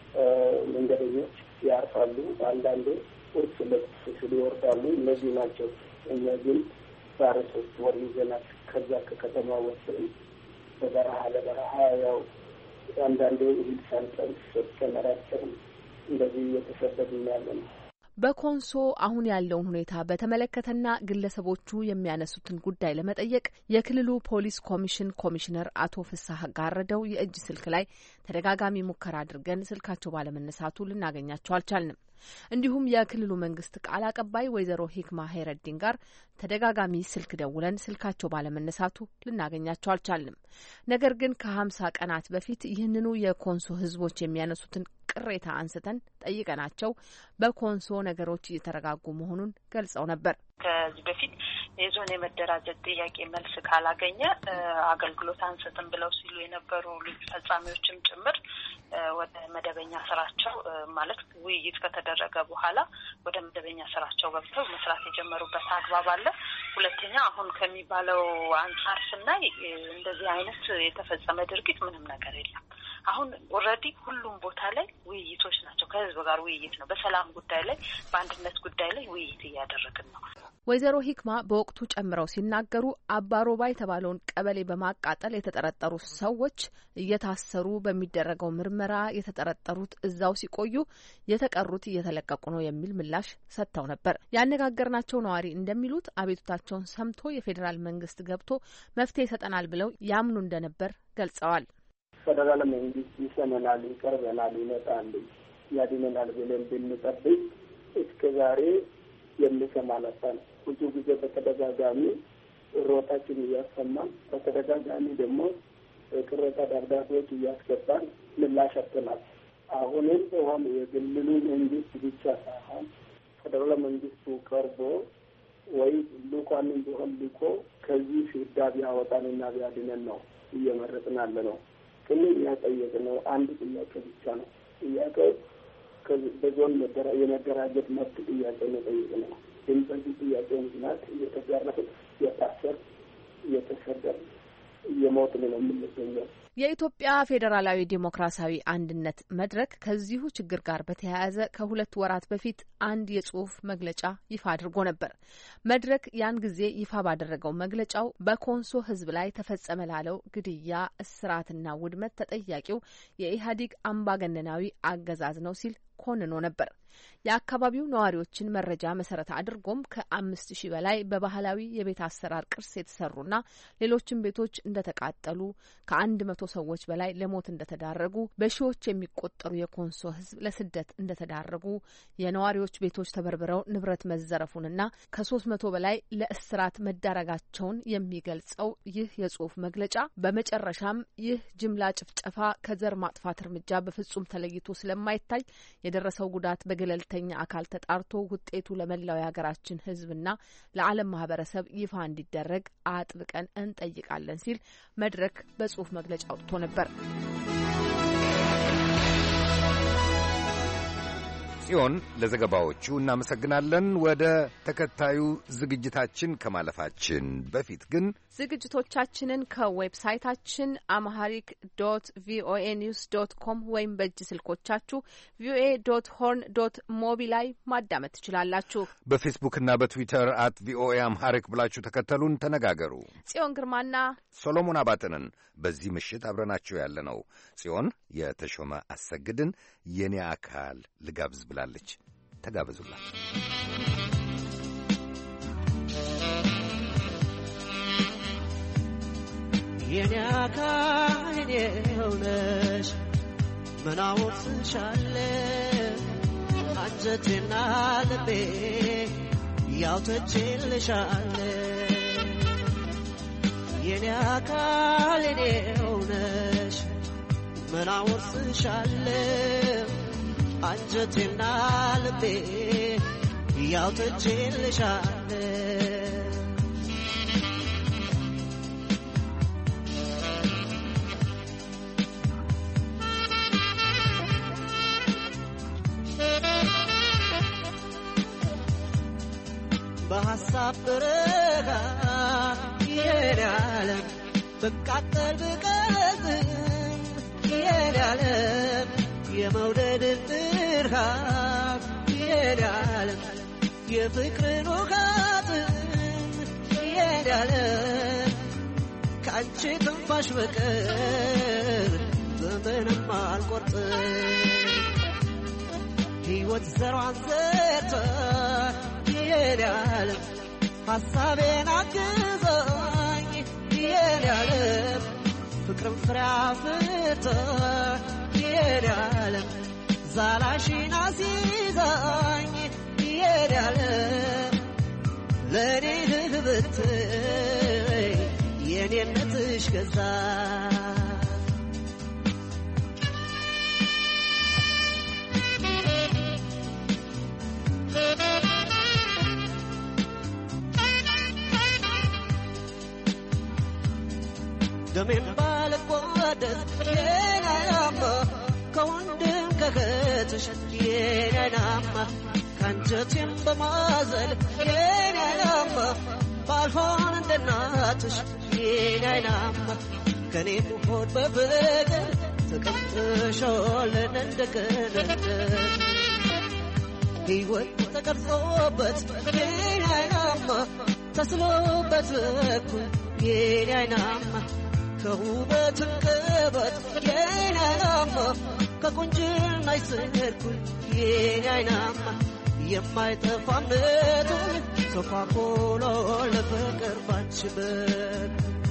መንገደኞች ያርፋሉ። አንዳንዴ ቁርስ ለብስ ይወርዳሉ። እነዚህ ናቸው። እኛ ግን ዛሬ 3 ወር ይዘናል። ከዛ ከከተማ ወጥተን በበረሃ ለበረሃ ያው አንዳንዴ እህል ሳንጨርስ ሰጥተን እንደዚህ እየተሰደድን ያለ ነው። በኮንሶ አሁን ያለውን ሁኔታ በተመለከተና ግለሰቦቹ የሚያነሱትን ጉዳይ ለመጠየቅ የክልሉ ፖሊስ ኮሚሽን ኮሚሽነር አቶ ፍሳህ ጋረደው የእጅ ስልክ ላይ ተደጋጋሚ ሙከራ አድርገን ስልካቸው ባለመነሳቱ ልናገኛቸው አልቻልንም። እንዲሁም የክልሉ መንግስት ቃል አቀባይ ወይዘሮ ሂክማ ሄረዲን ጋር ተደጋጋሚ ስልክ ደውለን ስልካቸው ባለመነሳቱ ልናገኛቸው አልቻልንም። ነገር ግን ከ50 ቀናት በፊት ይህንኑ የኮንሶ ህዝቦች የሚያነሱትን ቅሬታ አንስተን ጠይቀናቸው በኮንሶ ነገሮች እየተረጋጉ መሆኑን ገልጸው ነበር። ከዚህ በፊት የዞን የመደራጀት ጥያቄ መልስ ካላገኘ አገልግሎት አንሰጥም ብለው ሲሉ የነበሩ ልዩ ፈጻሚዎችም ጭምር ወደ መደበኛ ስራቸው ማለት ውይይት ከተደረገ በኋላ ወደ መደበኛ ስራቸው ገብተው መስራት የጀመሩበት አግባብ አለ። ሁለተኛ አሁን ከሚባለው አንጻር ስናይ እንደዚህ አይነት የተፈጸመ ድርጊት ምንም ነገር የለም። አሁን ኦልሬዲ ሁሉም ቦታ ላይ ውይይቶች ናቸው። ከህዝብ ጋር ውይይት ነው። በሰላም ጉዳይ ላይ በአንድነት ጉዳይ ላይ ውይይት እያደረግን ነው። ወይዘሮ ሂክማ በወቅቱ ጨምረው ሲናገሩ አባሮባ የተባለውን ቀበሌ በማቃጠል የተጠረጠሩ ሰዎች እየታሰሩ በሚደረገው ምርመራ የተጠረጠሩት እዛው ሲቆዩ የተቀሩት እየተለቀቁ ነው የሚል ምላሽ ሰጥተው ነበር። ያነጋገርናቸው ነዋሪ እንደሚሉት አቤቱታቸውን ሰምቶ የፌዴራል መንግስት ገብቶ መፍትሄ ይሰጠናል ብለው ያምኑ እንደነበር ገልጸዋል። ፌደራል መንግስት ይሰማናል፣ ይቀርበናል፣ ይመጣል፣ ያድነናል ብለን ብንጠብቅ እስከ ዛሬ የሚሰማ ነበር። ብዙ ጊዜ በተደጋጋሚ ሮጣችን እያሰማን በተደጋጋሚ ደግሞ ቅሬታ ደብዳቤዎች እያስገባን ምላሽ አጥተናል። አሁንም ሆን የክልሉ መንግስት ብቻ ሳይሆን ፌደራል መንግስቱ ቀርቦ ወይ ልኡካንም ቢሆን ልኮ ከዚህ ፍዳ ቢያወጣንና ቢያድነን ነው እየመረጥን ያለ ነው። ግን የሚያጠየቅነው አንድ ጥያቄ ብቻ ነው። ጥያቄው በዞን የመደራጀት መብት ጥያቄ ነው። ግን በዚህ ጥያቄ ምክንያት እየተጋረፍን እየታሰር እየተሰደር እየሞትን ነው የምንገኘው። የኢትዮጵያ ፌዴራላዊ ዴሞክራሲያዊ አንድነት መድረክ ከዚሁ ችግር ጋር በተያያዘ ከ2 ወራት በፊት አንድ የጽሁፍ መግለጫ ይፋ አድርጎ ነበር። መድረክ ያን ጊዜ ይፋ ባደረገው መግለጫው በኮንሶ ሕዝብ ላይ ተፈጸመ ላለው ግድያ፣ እስራትና ውድመት ተጠያቂው የኢህአዴግ አምባገነናዊ አገዛዝ ነው ሲል ኮንኖ ነበር። የአካባቢው ነዋሪዎችን መረጃ መሰረት አድርጎም ከ5000 በላይ በባህላዊ የቤት አሰራር ቅርስ የተሰሩና ሌሎችም ቤቶች እንደተቃጠሉ፣ ከ100 ሰዎች በላይ ለሞት እንደተዳረጉ፣ በሺዎች የሚቆጠሩ የኮንሶ ህዝብ ለስደት እንደተዳረጉ፣ የነዋሪዎች ቤቶች ተበርብረው ንብረት መዘረፉንና ከ300 በላይ ለእስራት መዳረጋቸውን የሚገልጸው ይህ የጽሁፍ መግለጫ በመጨረሻም ይህ ጅምላ ጭፍጨፋ ከዘር ማጥፋት እርምጃ በፍጹም ተለይቶ ስለማይታይ የደረሰው ጉዳት በገለልተኛ አካል ተጣርቶ ውጤቱ ለመላው የሀገራችን ህዝብና ለዓለም ማህበረሰብ ይፋ እንዲደረግ አጥብቀን እንጠይቃለን ሲል መድረክ በጽሁፍ መግለጫ አውጥቶ ነበር። ጽዮን ለዘገባዎቹ እናመሰግናለን። ወደ ተከታዩ ዝግጅታችን ከማለፋችን በፊት ግን ዝግጅቶቻችንን ከዌብሳይታችን amharic.voanews.com ወይም በእጅ ስልኮቻችሁ voa.horn.mobi ላይ ማዳመጥ ትችላላችሁ። በፌስቡክና በትዊተር @voa amharic ብላችሁ ተከተሉን፣ ተነጋገሩ። ጽዮን ግርማና ሶሎሞን አባተንን በዚህ ምሽት አብረናችሁ ያለ ነው። ጽዮን የተሾመ አሰግድን የኔ አካል ልጋብዝ ብላለች። ተጋበዙላት። የኔ አካል ነሽ ምናወትሻለ አንጀቴና ልቤ ያውተችልሻለ የኔ አካል የኔው ነሽ ምናወትሻለ አንጀቴና ልቤ ያውተችልሻለ በሐሳብ በረጋ የኔ ዓለም ብቃጠል ብቀዝም የኔ ዓለም የመውደድ ብርሃን የኔ ዓለም የፍቅርን ውቃጥም የኔ ዓለም ከአንቺ ትንፋሽ በቀር በምንም አልቆርጥም ሕይወት ዘሯን ዘርታ የኔ ዓለም ሐሳቤን አግዛኝ የኔ ዓለም ፍቅርን ፍሬ አፍርታ የኔ ዓለም ዛላሽን አስይዛኝ የኔ ዓለም ለእኔ ብትይ የኔነትሽ ገዛ ደሜን ባልቋደስ የኔናማ ከወንድም ከእህትሽ የኔናማ ከአንጀቴም በማዘል የኔናማ ባልሆን እንደ እናትሽ የኔናማ ከኔ ሆድ በፍቅር ተቀምጥሾልን እንደ ቅንነት ሕይወት ተቀርጾበት የኔናማ ተስሎበት እኩል የኔናማ ከውበት ቅበት የኔ አይናማ ከቁንጅና ይስርኩል የኔ አይናማ የማይጠፋነቱን ተፋቆሎ ለፍቅር ባንችበት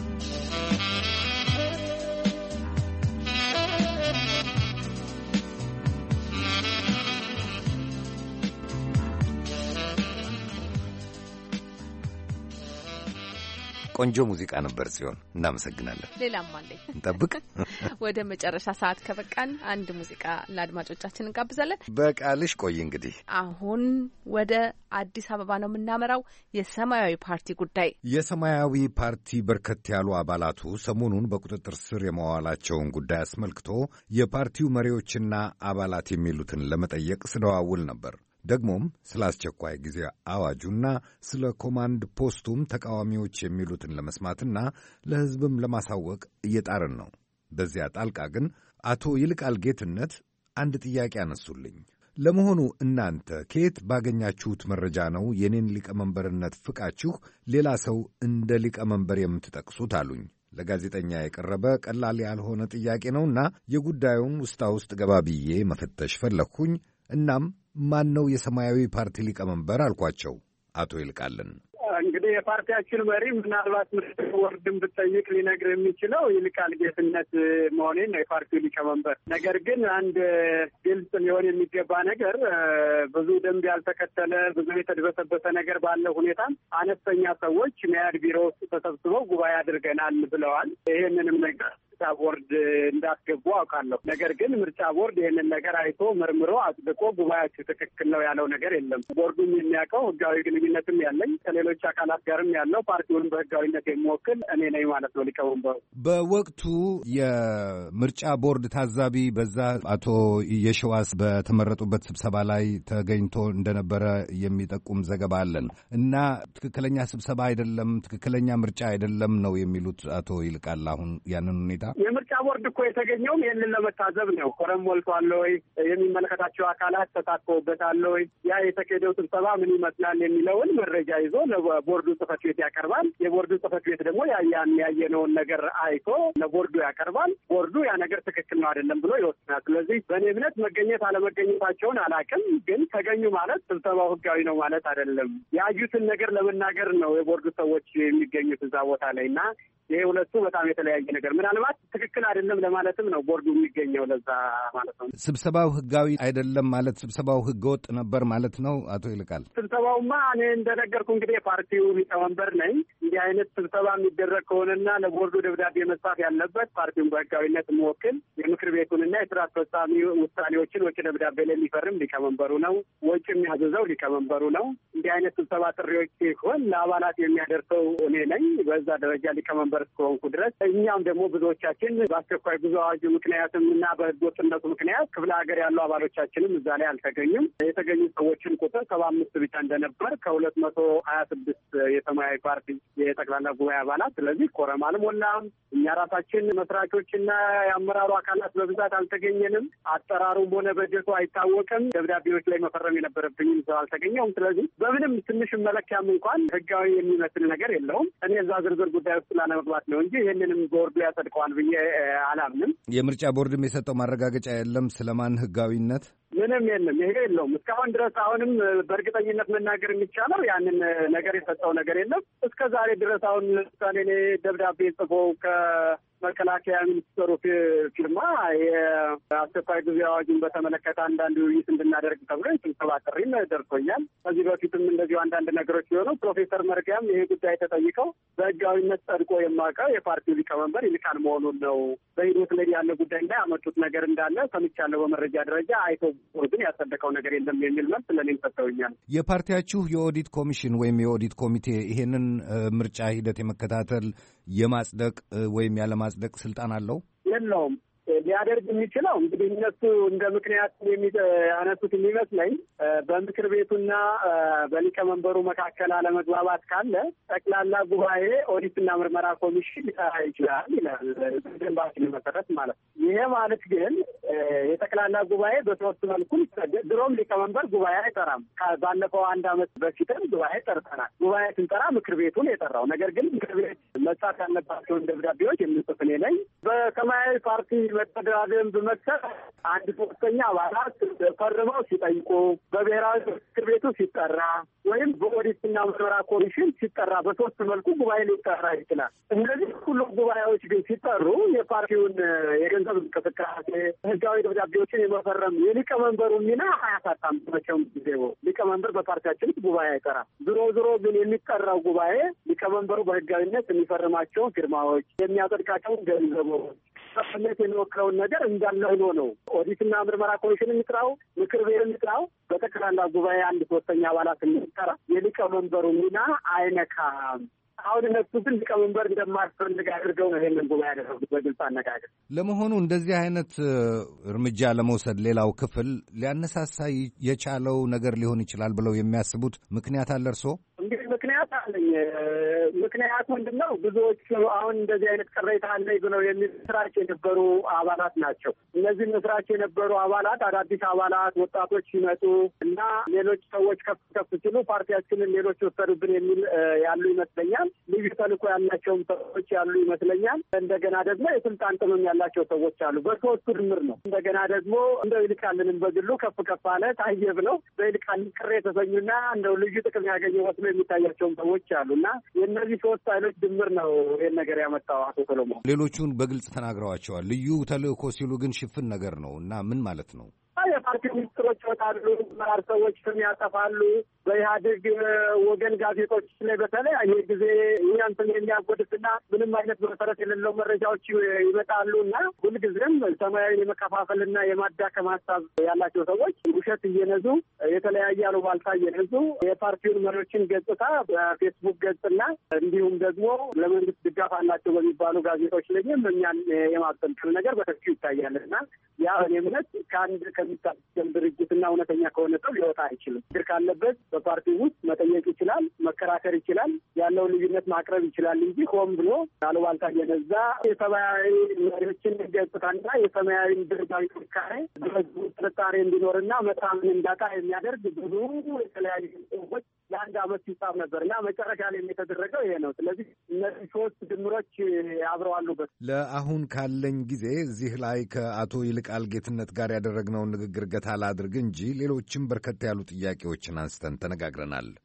ቆንጆ ሙዚቃ ነበር ሲሆን እናመሰግናለን። ሌላም አለኝ እንጠብቅ። ወደ መጨረሻ ሰዓት ከበቃን አንድ ሙዚቃ ለአድማጮቻችን እንጋብዛለን። በቃልሽ ቆይ እንግዲህ አሁን ወደ አዲስ አበባ ነው የምናመራው። የሰማያዊ ፓርቲ ጉዳይ የሰማያዊ ፓርቲ በርከት ያሉ አባላቱ ሰሞኑን በቁጥጥር ስር የመዋላቸውን ጉዳይ አስመልክቶ የፓርቲው መሪዎችና አባላት የሚሉትን ለመጠየቅ ስደዋውል ነበር። ደግሞም ስለ አስቸኳይ ጊዜ አዋጁና ስለ ኮማንድ ፖስቱም ተቃዋሚዎች የሚሉትን ለመስማትና ለሕዝብም ለማሳወቅ እየጣርን ነው። በዚያ ጣልቃ ግን አቶ ይልቃል ጌትነት አንድ ጥያቄ አነሱልኝ። ለመሆኑ እናንተ ከየት ባገኛችሁት መረጃ ነው የኔን ሊቀመንበርነት ፍቃችሁ ሌላ ሰው እንደ ሊቀመንበር የምትጠቅሱት አሉኝ። ለጋዜጠኛ የቀረበ ቀላል ያልሆነ ጥያቄ ነውና የጉዳዩን ውስጥ ገባ ብዬ መፈተሽ ፈለግሁኝ። እናም ማን ነው የሰማያዊ ፓርቲ ሊቀመንበር አልኳቸው። አቶ ይልቃልን እንግዲህ የፓርቲያችን መሪ ምናልባት ወርድን ብትጠይቅ ሊነግር የሚችለው ይልቃል ጌትነት መሆኔን ነው፣ የፓርቲው ሊቀመንበር። ነገር ግን አንድ ግልጽ ሊሆን የሚገባ ነገር ብዙ ደንብ ያልተከተለ ብዙ የተድበሰበሰ ነገር ባለው ሁኔታ አነስተኛ ሰዎች መያድ ቢሮ ውስጥ ተሰብስበው ጉባኤ አድርገናል ብለዋል። ይህንንም ነገር ምርጫ ቦርድ እንዳስገቡ አውቃለሁ። ነገር ግን ምርጫ ቦርድ ይህንን ነገር አይቶ መርምሮ አጽድቆ ጉባኤያችሁ ትክክል ነው ያለው ነገር የለም። ቦርዱም የሚያውቀው ህጋዊ ግንኙነትም ያለኝ ከሌሎች አካላት ጋርም ያለው ፓርቲውን በህጋዊነት የሚወክል እኔ ነኝ ማለት ነው ሊቀመንበሩ። በወቅቱ የምርጫ ቦርድ ታዛቢ በዛ አቶ የሸዋስ በተመረጡበት ስብሰባ ላይ ተገኝቶ እንደነበረ የሚጠቁም ዘገባ አለን እና ትክክለኛ ስብሰባ አይደለም፣ ትክክለኛ ምርጫ አይደለም ነው የሚሉት አቶ ይልቃል። አሁን ያንን ሁኔታ የምርጫ ቦርድ እኮ የተገኘውም ይህንን ለመታዘብ ነው። ኮረም ሞልቷል ወይ፣ የሚመለከታቸው አካላት ተሳትፈውበታል ወይ፣ ያ የተካሄደው ስብሰባ ምን ይመስላል የሚለውን መረጃ ይዞ ለቦርዱ ጽሕፈት ቤት ያቀርባል። የቦርዱ ጽሕፈት ቤት ደግሞ ያየነውን ነገር አይቶ ለቦርዱ ያቀርባል። ቦርዱ ያ ነገር ትክክል ነው አይደለም ብሎ ይወስናል። ስለዚህ በእኔ እምነት መገኘት አለመገኘታቸውን አላውቅም፣ ግን ተገኙ ማለት ስብሰባው ህጋዊ ነው ማለት አይደለም። ያዩትን ነገር ለመናገር ነው የቦርዱ ሰዎች የሚገኙት እዛ ቦታ ላይ እና ይሄ ሁለቱ በጣም የተለያየ ነገር። ምናልባት ማውጣት ትክክል አይደለም ለማለትም ነው ቦርዱ የሚገኘው ለዛ ማለት ነው። ስብሰባው ህጋዊ አይደለም ማለት ስብሰባው ህገወጥ ነበር ማለት ነው አቶ ይልቃል? ስብሰባውማ እኔ እንደነገርኩ እንግዲህ የፓርቲው ሊቀመንበር ነኝ። እንዲህ አይነት ስብሰባ የሚደረግ ከሆነና ለቦርዱ ደብዳቤ መጻፍ ያለበት ፓርቲውን በህጋዊነት የሚወክል የምክር ቤቱንና የስራ አስፈጻሚ ውሳኔዎችን ወጪ ደብዳቤ ላይ የሚፈርም ሊቀመንበሩ ነው። ወጪ የሚያዘዘው ሊቀመንበሩ ነው። እንዲህ አይነት ስብሰባ ጥሪዎች ሲሆን ለአባላት የሚያደርሰው እኔ ነኝ በዛ ደረጃ ሊቀመንበር እስከሆንኩ ድረስ። እኛም ደግሞ ብዙዎቻችን በአስቸኳይ ብዙ አዋጁ ምክንያትም እና በህገ ወጥነቱ ምክንያት ክፍለ ሀገር ያሉ አባሎቻችንም እዛ ላይ አልተገኙም። የተገኙ ሰዎችን ቁጥር 75 ብቻ እንደነበር ከ226 የሰማያዊ ፓርቲ የጠቅላላ ጉባኤ አባላት። ስለዚህ ኮረም አልሞላም። እኛ ራሳችን መስራቾችና የአመራሩ አካላት በብዛት አልተገኘንም። አጠራሩም ሆነ በጀቱ አይታወቅም። ደብዳቤዎች ላይ መፈረም የነበረብኝም ሰው አልተገኘውም። ስለዚህ በምንም ትንሽ መለኪያም እንኳን ህጋዊ የሚመስል ነገር የለውም። እኔ እዛ ዝርዝር ጉዳይ ውስጥ ላለመግባት ነው እንጂ ይህንንም ቦርዱ ያጸድቀዋል ብዬ አላምንም። የምርጫ ቦርድም የሰጠው ማረጋገጫ የለም ስለማን ህጋዊነት ምንም የለም። ይሄ የለውም እስካሁን ድረስ። አሁንም በእርግጠኝነት መናገር የሚቻለው ያንን ነገር የሰጠው ነገር የለም እስከ ዛሬ ድረስ። አሁን ለምሳሌ እኔ ደብዳቤ ጽፎ ከመከላከያ ሚኒስትሩ ፊርማ የአስቸኳይ ጊዜ አዋጁን በተመለከተ አንዳንድ ውይይት እንድናደርግ ተብሎ የስብሰባ ጥሪም ደርሶኛል። ከዚህ በፊትም እንደዚሁ አንዳንድ ነገሮች ሲሆኑ ፕሮፌሰር መርጊያም ይሄ ጉዳይ ተጠይቀው በህጋዊነት ጸድቆ የማውቀው የፓርቲው ሊቀመንበር ይልቃል መሆኑን ነው በሂደት ላይ ያለ ጉዳይ ላይ ያመጡት ነገር እንዳለ ሰምቻለሁ። በመረጃ ደረጃ አይቶ ግን ያጸደቀው ነገር የለም የሚል መልስ ለእኔም ሰጥተውኛል። የፓርቲያችሁ የኦዲት ኮሚሽን ወይም የኦዲት ኮሚቴ ይሄንን ምርጫ ሂደት የመከታተል የማጽደቅ ወይም ያለማጽደቅ ስልጣን አለው? የለውም። ሊያደርግ የሚችለው እንግዲህ እነሱ እንደ ምክንያት ያነሱት የሚመስለኝ በምክር ቤቱና በሊቀመንበሩ መካከል አለመግባባት ካለ ጠቅላላ ጉባኤ ኦዲትና ምርመራ ኮሚሽን ሊሰራ ይችላል ይላል ደንባችን መሰረት ማለት ነው። ይሄ ማለት ግን የጠቅላላ ጉባኤ በሶስት መልኩ ድሮም ሊቀመንበር ጉባኤ አይጠራም። ባለፈው አንድ ዓመት በፊትም ጉባኤ ጠርተናል። ጉባኤ ስንጠራ ምክር ቤቱን የጠራው ነገር ግን ምክር ቤት መጻፍ ያለባቸውን ደብዳቤዎች የምጽፍ እኔ ነኝ። በሰማያዊ ፓርቲ መተዳደሪያ ደንብ መሰረት 1/3 አባላት ፈርመው ሲጠይቁ በብሔራዊ ምክር ቤቱ ሲጠራ ወይም በኦዲትና ምርመራ ኮሚሽን ሲጠራ በሶስት መልኩ ጉባኤ ሊጠራ ይችላል። እነዚህ ሁሉ ጉባኤዎች ግን ሲጠሩ የፓርቲውን የገንዘብ እንቅስቃሴ ህጋዊ ደብዳቤዎችን የመፈረም የሊቀመንበሩ ሚና አያሳጣም። መቼም ጊዜው ሊቀመንበር በፓርቲያችን ጉባኤ አይጠራም። ዞሮ ግን የሚጠራው ጉባኤ ሊቀመንበሩ በህጋዊነት የሚፈርማቸውን ፊርማዎች የሚያጸድቃቸውን ገንዘቦች ሰፍነት የሚወክለውን ነገር እንዳለ ሆኖ ነው። ኦዲትና ምርመራ ኮሚሽን የሚጥራው ምክር ቤት የሚጥራው በጠቅላላ ጉባኤ 1/3 አባላት የሚጠራ የሊቀመንበሩ ሚና አይነካም። አሁን እነሱ ግን ሊቀመንበር እንደማያስፈልግ አድርገው ነው ይሄንን ጉባኤ ያደረጉት በግልጽ አነጋገር። ለመሆኑ እንደዚህ አይነት እርምጃ ለመውሰድ ሌላው ክፍል ሊያነሳሳ የቻለው ነገር ሊሆን ይችላል ብለው የሚያስቡት ምክንያት አለ እርስዎ? እንግዲህ ምክንያት አለኝ። ምክንያቱ ምንድን ነው? ብዙዎቹ አሁን እንደዚህ አይነት ቅሬታ አለኝ ብለው መስራች የነበሩ አባላት ናቸው። እነዚህ መስራች የነበሩ አባላት አዳዲስ አባላት ወጣቶች ሲመጡ እና ሌሎች ሰዎች ከፍ ሲሉ ፓርቲያችንን ሌሎች ወሰዱብን የሚል ያሉ ይመስለኛል። ልዩ ተልዕኮ ያላቸውም ሰዎች ያሉ ይመስለኛል። እንደገና ደግሞ የስልጣን ጥምም ያላቸው ሰዎች አሉ። በሶስቱ ድምር ነው። እንደገና ደግሞ እንደው ይልቃልንም በግሉ ከፍ አለ ታየ ብለው በይልቃል ቅሬ የተሰኙና እንደው ልዩ ጥቅም ያገኘ መስሎ የሚታያቸውም ሰዎች አሉ እና የእነዚህ ሶስት ኃይሎች ድምር ነው ይህን ነገር ያመጣው። አቶ ሰሎሞን ሌሎቹን በግልጽ ተናግረዋቸዋል። ልዩ ተልእኮ ሲሉ ግን ሽፍን ነገር ነው እና ምን ማለት ነው? የፓርቲ ሚኒስትሮች ይወጣሉ፣ መራር ሰዎች ስም ያጠፋሉ። በኢህአዴግ ወገን ጋዜጦች ላይ በተለያየ ጊዜ እኛን ስም የሚያጎድፍና ምንም አይነት መሰረት የሌለው መረጃዎች ይመጣሉ እና ሁልጊዜም ሰማያዊን የመከፋፈልና የማዳከም ሀሳብ ያላቸው ሰዎች ውሸት እየነዙ የተለያየ አሉባልታ እየነዙ የፓርቲውን መሪዎችን ገጽታ በፌስቡክ ገጽና እንዲሁም ደግሞ ለመንግስት ድጋፍ አላቸው በሚባሉ ጋዜጦች ላይም እኛን የማጠልቀል ነገር በሰፊው ይታያል እና ያ እኔ እምነት ከአንድ ከሚታገል ድርጅትና እውነተኛ ከሆነ ሰው ሊወጣ አይችልም። ችግር ካለበት በፓርቲው ውስጥ መጠየቅ ይችላል፣ መከራከር ይችላል፣ ያለውን ልዩነት ማቅረብ ይችላል እንጂ ሆን ብሎ አሉባልታ እየነዛ የሰማያዊ መሪዎችን ገጽታና የሰማያዊ ድርጅታዊ ጥንካሬ በህዝቡ ጥርጣሬ እንዲኖርና መታመን እንዳጣ የሚያደርግ ብዙ የተለያዩ ጽሁፎች ለአንድ ዓመት ሲጻፍ ነበር እና መጨረሻ ላይ የተደረገው ይሄ ነው። ስለዚህ እነዚህ ሶስት ድምሮች አብረው አሉበት። ለአሁን ካለኝ ጊዜ እዚህ ላይ ከአቶ ይልቃል ጌትነት ጋር ያደረግነውን ንግግር ገታ ላድርግ እንጂ ሌሎችም በርከት ያሉ ጥያቄዎችን አንስተን ተነጋግረናል።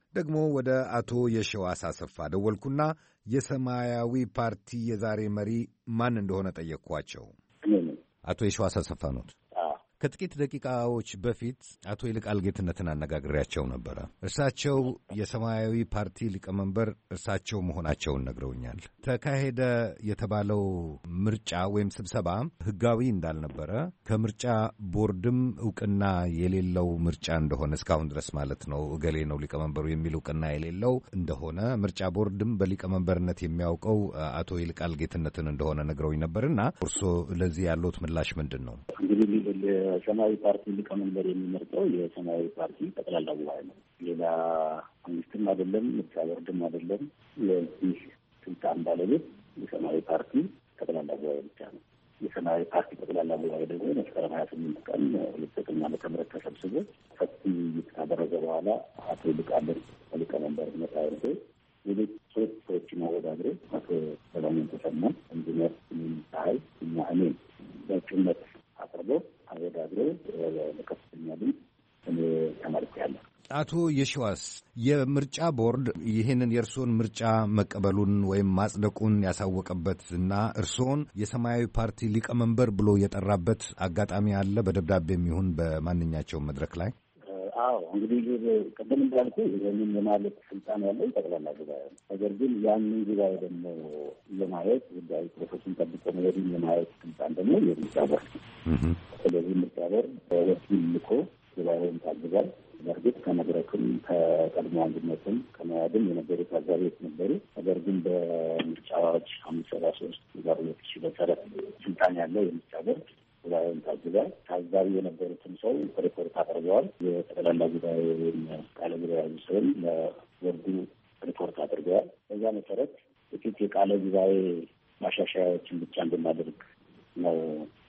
ደግሞ ወደ አቶ የሺዋስ አሰፋ ደወልኩና የሰማያዊ ፓርቲ የዛሬ መሪ ማን እንደሆነ ጠየቅኳቸው። አቶ የሺዋስ አሰፋ ኖት? ከጥቂት ደቂቃዎች በፊት አቶ ይልቃል ጌትነትን አነጋግሬያቸው ነበረ። እርሳቸው የሰማያዊ ፓርቲ ሊቀመንበር እርሳቸው መሆናቸውን ነግረውኛል። ተካሄደ የተባለው ምርጫ ወይም ስብሰባ ሕጋዊ እንዳልነበረ ከምርጫ ቦርድም እውቅና የሌለው ምርጫ እንደሆነ እስካሁን ድረስ ማለት ነው እገሌ ነው ሊቀመንበሩ የሚል እውቅና የሌለው እንደሆነ ምርጫ ቦርድም በሊቀመንበርነት የሚያውቀው አቶ ይልቃል ጌትነትን እንደሆነ ነግረውኝ ነበርና እርስዎ ለዚህ ያለዎት ምላሽ ምንድን ነው? የሰማያዊ ፓርቲ ሊቀመንበር የሚመርጠው የሰማያዊ ፓርቲ ጠቅላላ ጉባኤ ነው። ሌላ መንግስትም አይደለም፣ ምርጫ ቦርድም አይደለም። የዚህ ስልጣን ባለቤት የሰማያዊ ፓርቲ ጠቅላላ ጉባኤ ብቻ ነው። የሰማያዊ ፓርቲ ጠቅላላ ጉባኤ ደግሞ መስከረም 28 ቀን 2009 ዓ.ም ተሰብስቦ ሰፊ ውይይት ካደረገ በኋላ አቶ ይልቃልን ሊቀመንበርነት አድርጎ ሌሎች ሶስት ሰዎችን አወዳድሮ አቶ ሰለሞን ተሰማ፣ ኢንጂነር ፀሐይ እና እኔን በእጩነት አቅርቦ አወዳድሮ ለከፍተኛ ድምፅ ተመርጫለሁ። አቶ የሺዋስ የምርጫ ቦርድ ይህንን የእርስዎን ምርጫ መቀበሉን ወይም ማጽደቁን ያሳወቀበት እና እርስዎን የሰማያዊ ፓርቲ ሊቀመንበር ብሎ የጠራበት አጋጣሚ አለ? በደብዳቤም ይሁን በማንኛቸውም መድረክ ላይ? አዎ እንግዲህ ቅድም እንዳልኩ ይህንን የማለት ስልጣን ያለው ጠቅላላ ጉባኤ ነው። ነገር ግን ያንን ጉባኤ ደግሞ የማየት ጉዳይ ፕሮሰሱን ጠብቆ መሄድን የማየት ስልጣን ደግሞ የምርጫ ቦርድ ነው። ስለዚህ ምርጫ ቦርድ በወኪል ልኮ ጉባኤውን ታግዛል። በእርግጥ ከመድረክም ከቀድሞ አንድነትም ከመያድም የነበሩ ታዛቢዎች ነበሩ። ነገር ግን በምርጫ አዋጅ 573 መሰረት ስልጣን ያለው የምርጫ ቦርድ ጉባኤውን ታግዛል። ታዛቢ የነበሩትን ሰው ሪፖርት አቅርበዋል። የጠቅላላ ጉባኤ ወይም ቃለ ጉባኤ ሰውን ለቦርዱ ሪፖርት አድርገዋል። በዛ መሰረት ጥቂት የቃለ ጉባኤ ማሻሻያዎችን ብቻ እንድናደርግ ነው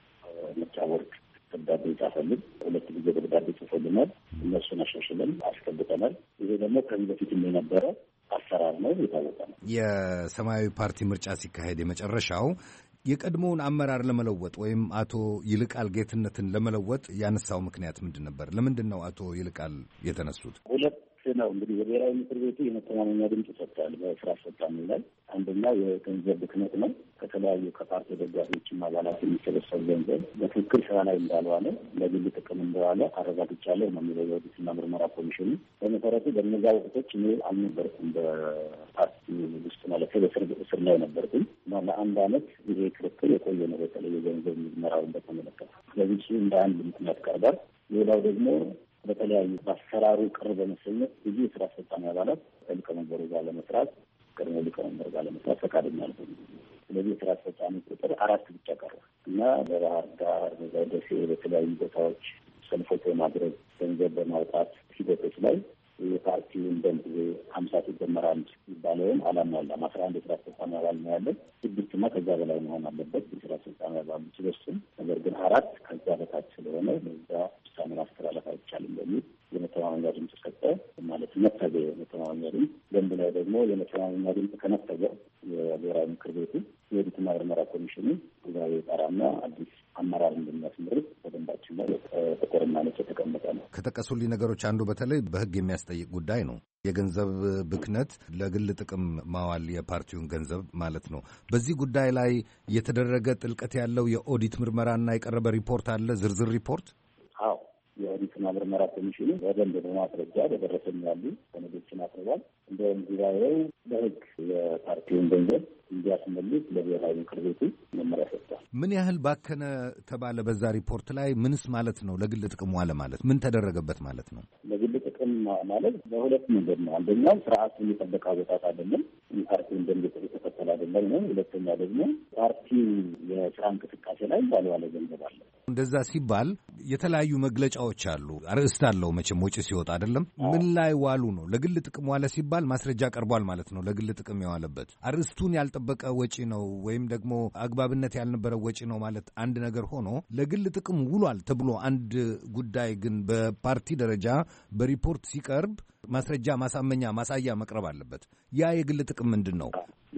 ምርጫ ቦርድ ደብዳቤ ጻፈልን። 2 ጊዜ ደብዳቤ ጽፎልናል። እነሱን አሻሽለን አስቀምጠናል። ይሄ ደግሞ ከዚህ በፊትም የነበረ አሰራር ነው፣ የታወቀ ነው። የሰማያዊ ፓርቲ ምርጫ ሲካሄድ የመጨረሻው የቀድሞውን አመራር ለመለወጥ ወይም አቶ ይልቃል ጌትነትን ለመለወጥ ያነሳው ምክንያት ምንድን ነበር? ለምንድን ነው አቶ ይልቃል የተነሱት? ሁለት ነው እንግዲህ የብሔራዊ ምክር ቤቱ የመተማመኛ ድምጽ ሰጥቷል በስራ አስፈጻሚ ላይ። አንደኛው የገንዘብ ብክነት ነው። ከተለያዩ ከፓርቲ ደጋፊዎችና አባላት የሚሰበሰብ ገንዘብ በትክክል ስራ ላይ እንዳልዋለ ለግል ጥቅም እንደዋለ አረጋግጫለሁ ነው የሚለው የኦዲትና ምርመራ ኮሚሽኑ። በመሰረቱ በእነዛ ወቅቶች እኔ አልነበርኩም በፓርቲ ውስጥ ማለት በእስር ላይ ነበርኩኝ እና ለ1 ዓመት ይሄ ክርክር የቆየ ነው፣ በተለይ የገንዘብ ምርመራውን በተመለከተ። ስለዚህ እሱ እንደ አንድ ምክንያት ቀርቧል። ሌላው ደግሞ በተለያዩ በአሰራሩ ቅር በመሰኘት ብዙ የስራ አስፈጻሚ አባላት ከሊቀመንበሩ ጋር ለመስራት ቀድሞ ሊቀመንበር ጋር ለመስራት ፈቃደኛ አልሆኑ። ስለዚህ የስራ አስፈጻሚ ቁጥር 4 ብቻ ቀረ እና በባህር ዳር፣ በደሴ፣ በተለያዩ ቦታዎች ሰልፎች በማድረግ ገንዘብ በማውጣት ሂደቶች ላይ የፓርቲውን ደንብ 50 ሲደመር 1 ይባለውን አላሟላም። 11 የስራ አስፈጻሚ አባል ነው ያለን። 6 እና ከዛ በላይ መሆን አለበት የስራ አስፈጻሚ አባል ሲወስን፣ ነገር ግን 4 ከዛ በታች ስለሆነ በዛ ውሳኔ ማስተላለፍ አይቻልም በሚል የመተማመኛ ድምጽ ሰጠ። ማለት ነፈገ የመተማመኛ ድምጽ። ደንብ ላይ ደግሞ የመተማመኛ ድምጽ ከነፈገ የብሔራዊ ምክር ቤቱ የኦዲትና ምርመራ ኮሚሽኑ ጉባኤ ጠራና አዲስ አመራር እንደሚያስመርጥ በደንባችን ላይ ጥቁርና ነጭ የተቀመጠ ነው። ከጠቀሱልኝ ነገሮች አንዱ በተለይ በሕግ የሚያስጠይቅ ጉዳይ ነው። የገንዘብ ብክነት፣ ለግል ጥቅም ማዋል የፓርቲውን ገንዘብ ማለት ነው። በዚህ ጉዳይ ላይ የተደረገ ጥልቀት ያለው የኦዲት ምርመራና የቀረበ ሪፖርት አለ፣ ዝርዝር ሪፖርት? አዎ የኦዲትና ምርመራ ኮሚሽኑ በደንብ በማስረጃ በደረሰኝ ያሉ ሰነዶችን አቅርቧል። እንደውም ጉባኤው በሕግ የፓርቲውን ገንዘብ እንዲያስመልስ ለብሔራዊ ምክር ቤቱ መመሪያ ሰጥቷል። ምን ያህል ባከነ ተባለ በዛ ሪፖርት ላይ? ምንስ ማለት ነው? ለግል ጥቅም ዋለ ማለት ምን ተደረገበት ማለት ነው? ለግል ጥቅም ማለት በሁለት መንገድ ነው። አንደኛው ስርዓቱን የጠበቀ አወጣጥ አይደለም፣ ፓርቲውን ደንብ የተከተለ አይደለም ነው። ሁለተኛ ደግሞ ፓርቲው የስራ እንቅስቃሴ ላይ ያልዋለ ገንዘብ አለ። እንደዛ ሲባል የተለያዩ መግለጫዎች አሉ። አርዕስት አለው መቼም ወጪ ሲወጣ አይደለም። ምን ላይ ዋሉ ነው? ለግል ጥቅም ዋለ ሲባል ማስረጃ ቀርቧል ማለት ነው። ለግል ጥቅም የዋለበት አርዕስቱን ያልጠበቀ ወጪ ነው ወይም ደግሞ አግባብነት ያልነበረው ወጪ ነው ማለት አንድ ነገር ሆኖ ለግል ጥቅም ውሏል ተብሎ አንድ ጉዳይ ግን በፓርቲ ደረጃ በሪፖርት ሲቀርብ ማስረጃ፣ ማሳመኛ፣ ማሳያ መቅረብ አለበት። ያ የግል ጥቅም ምንድን ነው?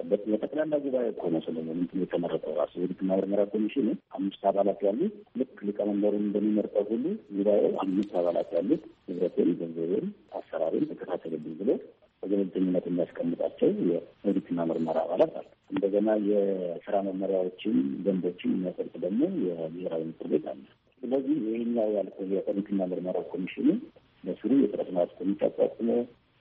በጠቅላላ ጉባኤ እኮ ነው ሰለሞን እንትን የተመረጠው ራሱ የኦዲትና ምርመራ ኮሚሽኑ 5 አባላት ያሉት ልክ ሊቀመንበሩን እንደሚመርጠው ሁሉ ጉባኤው 5 አባላት ያሉት ንብረቴን፣ ገንዘቤን፣ አሰራሬን ተከታተልብኝ ብሎ በገለልተኝነት የሚያስቀምጣቸው የኦዲትና ምርመራ አባላት አሉ። እንደገና የስራ መመሪያዎችን፣ ደንቦችን የሚያጸድቅ ደግሞ የብሔራዊ ምክር ቤት አለ። ስለዚህ ይህኛው ያልከው የኦዲትና ምርመራ ኮሚሽኑ በስሩ የስራ ስርዓት ኮሚቴ አቋቁሞ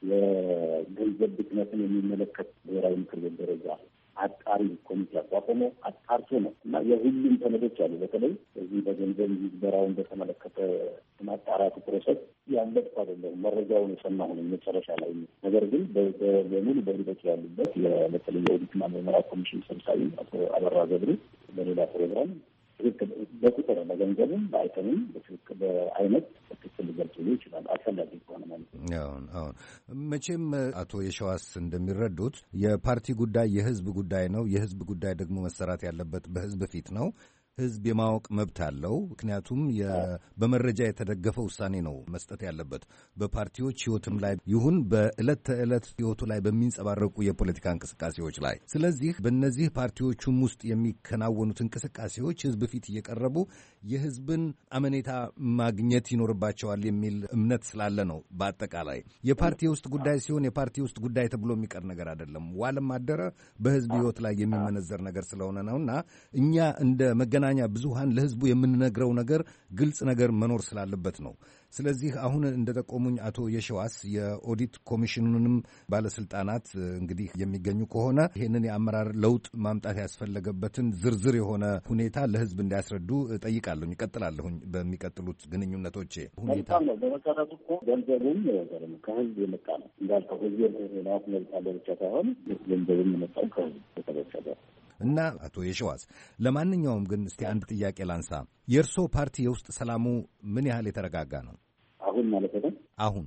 የገንዘብ ብክነትን የሚመለከት ብሔራዊ ምክር ቤት ደረጃ አጣሪ ኮሚቴ አቋቁሞ አጣርቶ ነው እና የሁሉም ሰነዶች አሉ። በተለይ እዚህ በገንዘብ ምዝበራውን በተመለከተ ማጣራቱ ፕሮሰስ ያለበት አይደለም። መረጃውን የሰማሁን መጨረሻ ላይ ነገር ግን በሙሉ በሂደት ያሉበት በተለይ የኦዲትና ምርመራ ኮሚሽን ሰብሳቢ አቶ አበራ ገብሩ በሌላ ፕሮግራም በቁጥር በገንዘብም በአይተምም በአይነት በትክክል ሊገልጹ ይችላል አስፈላጊ ከሆነ ማለት ነው። አሁን መቼም አቶ የሸዋስ እንደሚረዱት የፓርቲ ጉዳይ የህዝብ ጉዳይ ነው። የህዝብ ጉዳይ ደግሞ መሰራት ያለበት በህዝብ ፊት ነው። ህዝብ የማወቅ መብት አለው። ምክንያቱም በመረጃ የተደገፈ ውሳኔ ነው መስጠት ያለበት በፓርቲዎች ህይወትም ላይ ይሁን በዕለት ተዕለት ህይወቱ ላይ በሚንጸባረቁ የፖለቲካ እንቅስቃሴዎች ላይ። ስለዚህ በእነዚህ ፓርቲዎቹም ውስጥ የሚከናወኑት እንቅስቃሴዎች ህዝብ ፊት እየቀረቡ የህዝብን አመኔታ ማግኘት ይኖርባቸዋል የሚል እምነት ስላለ ነው። በአጠቃላይ የፓርቲ ውስጥ ጉዳይ ሲሆን የፓርቲ ውስጥ ጉዳይ ተብሎ የሚቀር ነገር አይደለም። ዋለም አደረ በህዝብ ህይወት ላይ የሚመነዘር ነገር ስለሆነ ነውና እኛ እንደ መገናኛ ብዙሃን ለህዝቡ የምንነግረው ነገር ግልጽ ነገር መኖር ስላለበት ነው። ስለዚህ አሁን እንደጠቆሙኝ አቶ የሸዋስ የኦዲት ኮሚሽኑንም ባለስልጣናት እንግዲህ የሚገኙ ከሆነ ይህንን የአመራር ለውጥ ማምጣት ያስፈለገበትን ዝርዝር የሆነ ሁኔታ ለህዝብ እንዲያስረዱ ጠይቃለሁኝ። ይቀጥላለሁኝ በሚቀጥሉት ግንኙነቶቼ ሁኔታ ነው። በመሰረቱ እኮ ገንዘቡም ከህዝብ የመጣ ነው እንዳልከው ህዝብ ራሱ መልጣለ ብቻ ሳይሆን ገንዘቡም የመጣው ከህዝብ የተሰበሰበ እና አቶ የሸዋስ ለማንኛውም ግን እስቲ አንድ ጥያቄ ላንሳ። የእርስዎ ፓርቲ የውስጥ ሰላሙ ምን ያህል የተረጋጋ ነው? አሁን ማለት ነው። አሁን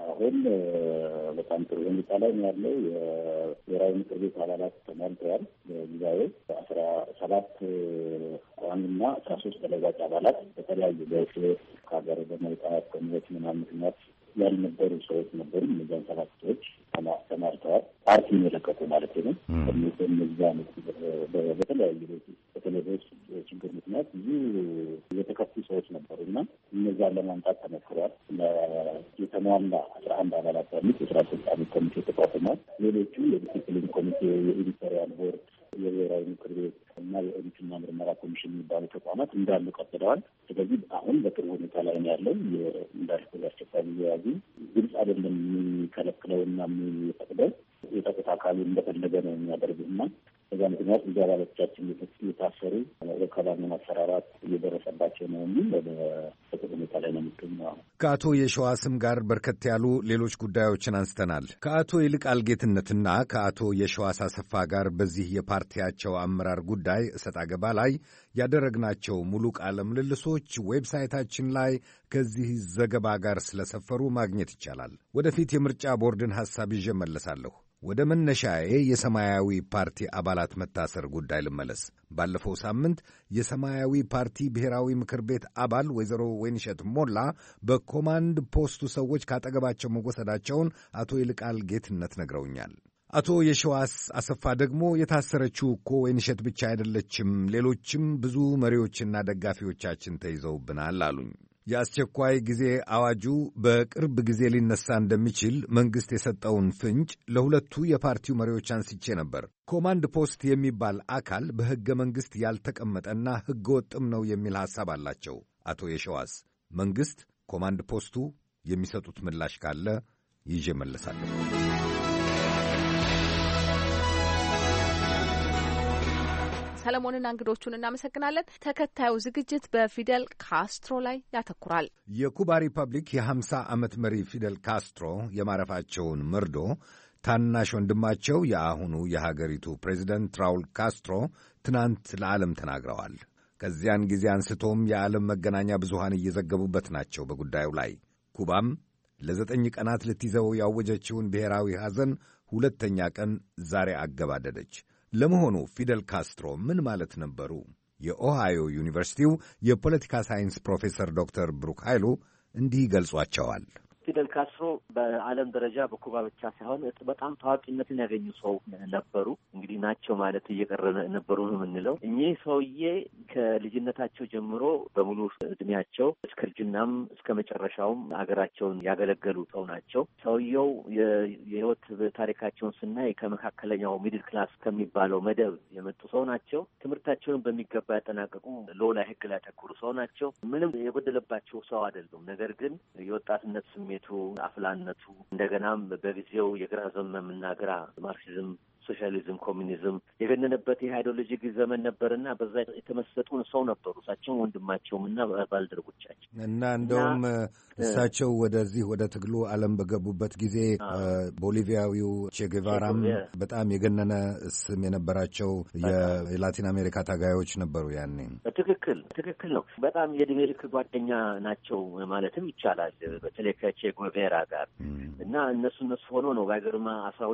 በጣም ጥሩ ሁኔታ ላይ ነው ያለው። የብሔራዊ ምክር ቤት አባላት ተሟልተዋል። በጊዜያዊ 17 ቋሚና 13 ተለዋጭ አባላት በተለያዩ በእስር ከሀገር በመውጣት ከሞት ምክንያት ያልነበሩ ሰዎች ነበሩ። እነዚያን 7 ሰዎች ተማርተዋል። ፓርቲውን የለቀቁ ማለት ነው። በተለያዩ በተለይ ችግር ምክንያት ብዙ የተከፉ ሰዎች ነበሩ እና እነዛን ለማምጣት ተሞክሯል። የተሟላ 11 አባላት ያሉት የስራ አስፈጻሚ ኮሚቴ ተቋቁሟል። ሌሎቹ የዲሲፕሊን ኮሚቴ፣ የኤዲቶሪያል ቦርድ፣ የብሔራዊ ምክር ቤት እና የኦዲትና ምርመራ ኮሚሽን የሚባሉ ተቋማት እንዳሉ ቀጥለዋል። ስለዚህ አሁን በጥሩ ሁኔታ ላይ ነው ያለው። እንዳልኩ አስቸኳይ ጊዜ ያዙ ግልጽ አይደለም የሚከለክለውና የሚፈቅደው የጸጥታ አካሉ እንደፈለገ ነው የሚያደርጉና በዛ ምክንያት ብዙ አባሎቻችን የታሰሩ ወከባና ማሰራራት እየደረሰባቸው ነው የሚል በጥሩ ሁኔታ ላይ ነው የሚገኘው። ከአቶ የሸዋስም ጋር በርከት ያሉ ሌሎች ጉዳዮችን አንስተናል። ከአቶ ይልቃል ጌትነትና ከአቶ የሸዋስ አሰፋ ጋር በዚህ የፓርቲያቸው አመራር ጉዳይ እሰጥ አገባ ላይ ያደረግናቸው ሙሉ ቃለ ምልልሶች ዌብሳይታችን ላይ ከዚህ ዘገባ ጋር ስለሰፈሩ ማግኘት ይቻላል። ወደፊት የምርጫ ቦርድን ሐሳብ ይዤ መለሳለሁ። ወደ መነሻዬ የሰማያዊ ፓርቲ አባላት መታሰር ጉዳይ ልመለስ። ባለፈው ሳምንት የሰማያዊ ፓርቲ ብሔራዊ ምክር ቤት አባል ወይዘሮ ወይንሸት ሞላ በኮማንድ ፖስቱ ሰዎች ካጠገባቸው መወሰዳቸውን አቶ ይልቃል ጌትነት ነግረውኛል። አቶ የሸዋስ አሰፋ ደግሞ የታሰረችው እኮ ወይንሸት ብቻ አይደለችም፣ ሌሎችም ብዙ መሪዎችና ደጋፊዎቻችን ተይዘውብናል አሉኝ። የአስቸኳይ ጊዜ አዋጁ በቅርብ ጊዜ ሊነሳ እንደሚችል መንግሥት የሰጠውን ፍንጭ ለሁለቱ የፓርቲው መሪዎች አንስቼ ነበር። ኮማንድ ፖስት የሚባል አካል በሕገ መንግሥት ያልተቀመጠና ሕገ ወጥም ነው የሚል ሐሳብ አላቸው አቶ የሸዋስ። መንግሥት ኮማንድ ፖስቱ የሚሰጡት ምላሽ ካለ ይዤ መለሳለሁ። ሰለሞንና እንግዶቹን እናመሰግናለን። ተከታዩ ዝግጅት በፊደል ካስትሮ ላይ ያተኩራል። የኩባ ሪፐብሊክ የ50 ዓመት መሪ ፊደል ካስትሮ የማረፋቸውን መርዶ ታናሽ ወንድማቸው የአሁኑ የሀገሪቱ ፕሬዚደንት ራውል ካስትሮ ትናንት ለዓለም ተናግረዋል። ከዚያን ጊዜ አንስቶም የዓለም መገናኛ ብዙሃን እየዘገቡበት ናቸው በጉዳዩ ላይ። ኩባም ለ9 ቀናት ልትይዘው ያወጀችውን ብሔራዊ ሐዘን 2ኛ ቀን ዛሬ አገባደደች። ለመሆኑ ፊደል ካስትሮ ምን ማለት ነበሩ? የኦሃዮ ዩኒቨርሲቲው የፖለቲካ ሳይንስ ፕሮፌሰር ዶክተር ብሩክ ኃይሉ እንዲህ ይገልጿቸዋል። ፊደል ካስትሮ በዓለም ደረጃ በኩባ ብቻ ሳይሆን በጣም ታዋቂነትን ያገኙ ሰው ነበሩ። እንግዲህ ናቸው ማለት እየቀረ ነበሩ ነው የምንለው። እኚህ ሰውዬ ከልጅነታቸው ጀምሮ በሙሉ እድሜያቸው እስከ እርጅናም እስከ መጨረሻውም ሀገራቸውን ያገለገሉ ሰው ናቸው። ሰውየው የህይወት ታሪካቸውን ስናይ ከመካከለኛው ሚድል ክላስ ከሚባለው መደብ የመጡ ሰው ናቸው። ትምህርታቸውን በሚገባ ያጠናቀቁ ሎላ ህግ ላይ ያተኮሩ ሰው ናቸው። ምንም የጎደለባቸው ሰው አይደሉም። ነገር ግን የወጣትነት ስሜቱ፣ አፍላነቱ እንደገናም በጊዜው የግራ ዘመምና ግራ ማርክሲዝም፣ ሶሻሊዝም፣ ኮሚኒዝም የገነነበት የአይዲዮሎጂ ዘመን ነበርና በዛ የተመሰጡን ሰው ነበሩ። እሳቸውም ወንድማቸውም እና ባልደረቦቻቸው እና እንደውም እሳቸው ወደዚህ ወደ ትግሉ ዓለም በገቡበት ጊዜ ቦሊቪያዊው ቼጌቫራም በጣም የገነነ ስም የነበራቸው የላቲን አሜሪካ ታጋዮች ነበሩ ያኔ። ትክክል ነው። በጣም የዕድሜ ልክ ጓደኛ ናቸው ማለትም ይቻላል። በተለይ ከቼጌቬራ ጋር እና እነሱ ሆኖ ነው ባይገርማ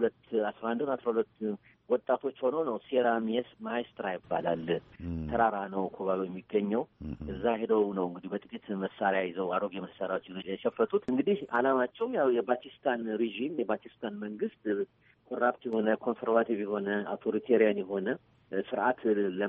12 ወጣቶች ሆኖ ነው ሴራ ማይስትራ ይባላል። ተራራ ነው ኩባ የሚገኘው። እዛ ሄደው ነው እንግዲህ በጥቂት መሳሪያ ይዘው አሮጌ መሳሪያዎች ይዘው የሸፈቱት። እንግዲህ ዓላማቸውም ያው የባቲስታን ሪጂም የባቲስታን መንግስት ኮራፕት የሆነ ኮንሰርቫቲቭ የሆነ አውቶሪቴሪያን የሆነ ስርዓት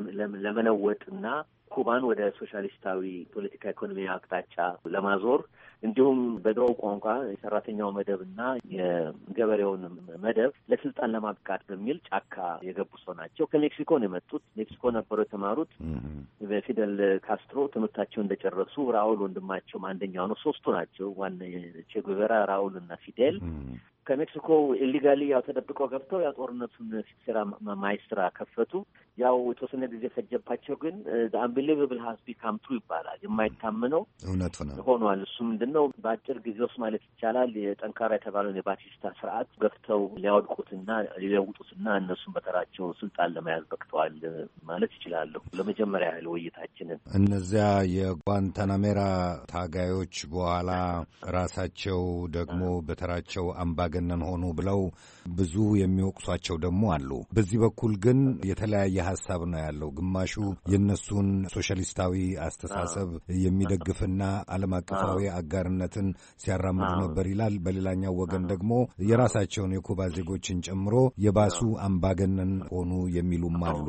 ለመለወጥና ኩባን ወደ ሶሻሊስታዊ ፖለቲካ ኢኮኖሚ አቅጣጫ ለማዞር እንዲሁም በድሮው ቋንቋ የሰራተኛው መደብና የገበሬውን መደብ ለስልጣን ለማብቃት በሚል ጫካ የገቡ ሰው ናቸው። ከሜክሲኮ ነው የመጡት። ሜክሲኮ ነበሩ የተማሩት። በፊደል ካስትሮ ትምህርታቸው እንደጨረሱ ራውል ወንድማቸውም አንደኛው ነው። ሶስቱ ናቸው ዋና ቼጉቬራ፣ ራውል እና ፊዴል ከሜክሲኮ ኢሊጋሊ ያው ተደብቀው ገብተው ያው ጦርነቱን ሴራ ማይስትራ ከፈቱ። ያው የተወሰነ ጊዜ ፈጀባቸው፣ ግን አንቢሊቨብል ሃዝ ቢካም ትሩ ይባላል። የማይታመነው እውነቱ ነው ሆኗል። እሱ ምንድነው በአጭር ጊዜ ውስጥ ማለት ይቻላል የጠንካራ የተባለውን የባቲስታ ስርዓት ገፍተው ሊያወድቁትና ሊለውጡትና እነሱም በተራቸው ስልጣን ለመያዝ በቅተዋል ማለት ይችላለሁ። ለመጀመሪያ ያህል ውይይታችንን እነዚያ የጓንታናሜራ ታጋዮች በኋላ ራሳቸው ደግሞ በተራቸው አምባገነን ሆኑ ብለው ብዙ የሚወቅሷቸው ደግሞ አሉ። በዚህ በኩል ግን የተለያየ ሀሳብ ነው ያለው። ግማሹ የነሱን ሶሻሊስታዊ አስተሳሰብ የሚደግፍና ዓለም አቀፋዊ አጋርነትን ሲያራምዱ ነበር ይላል። በሌላኛው ወገን ደግሞ የራሳቸውን የኩባ ዜጎችን ጨምሮ የባሱ አምባገነን ሆኑ የሚሉም አሉ።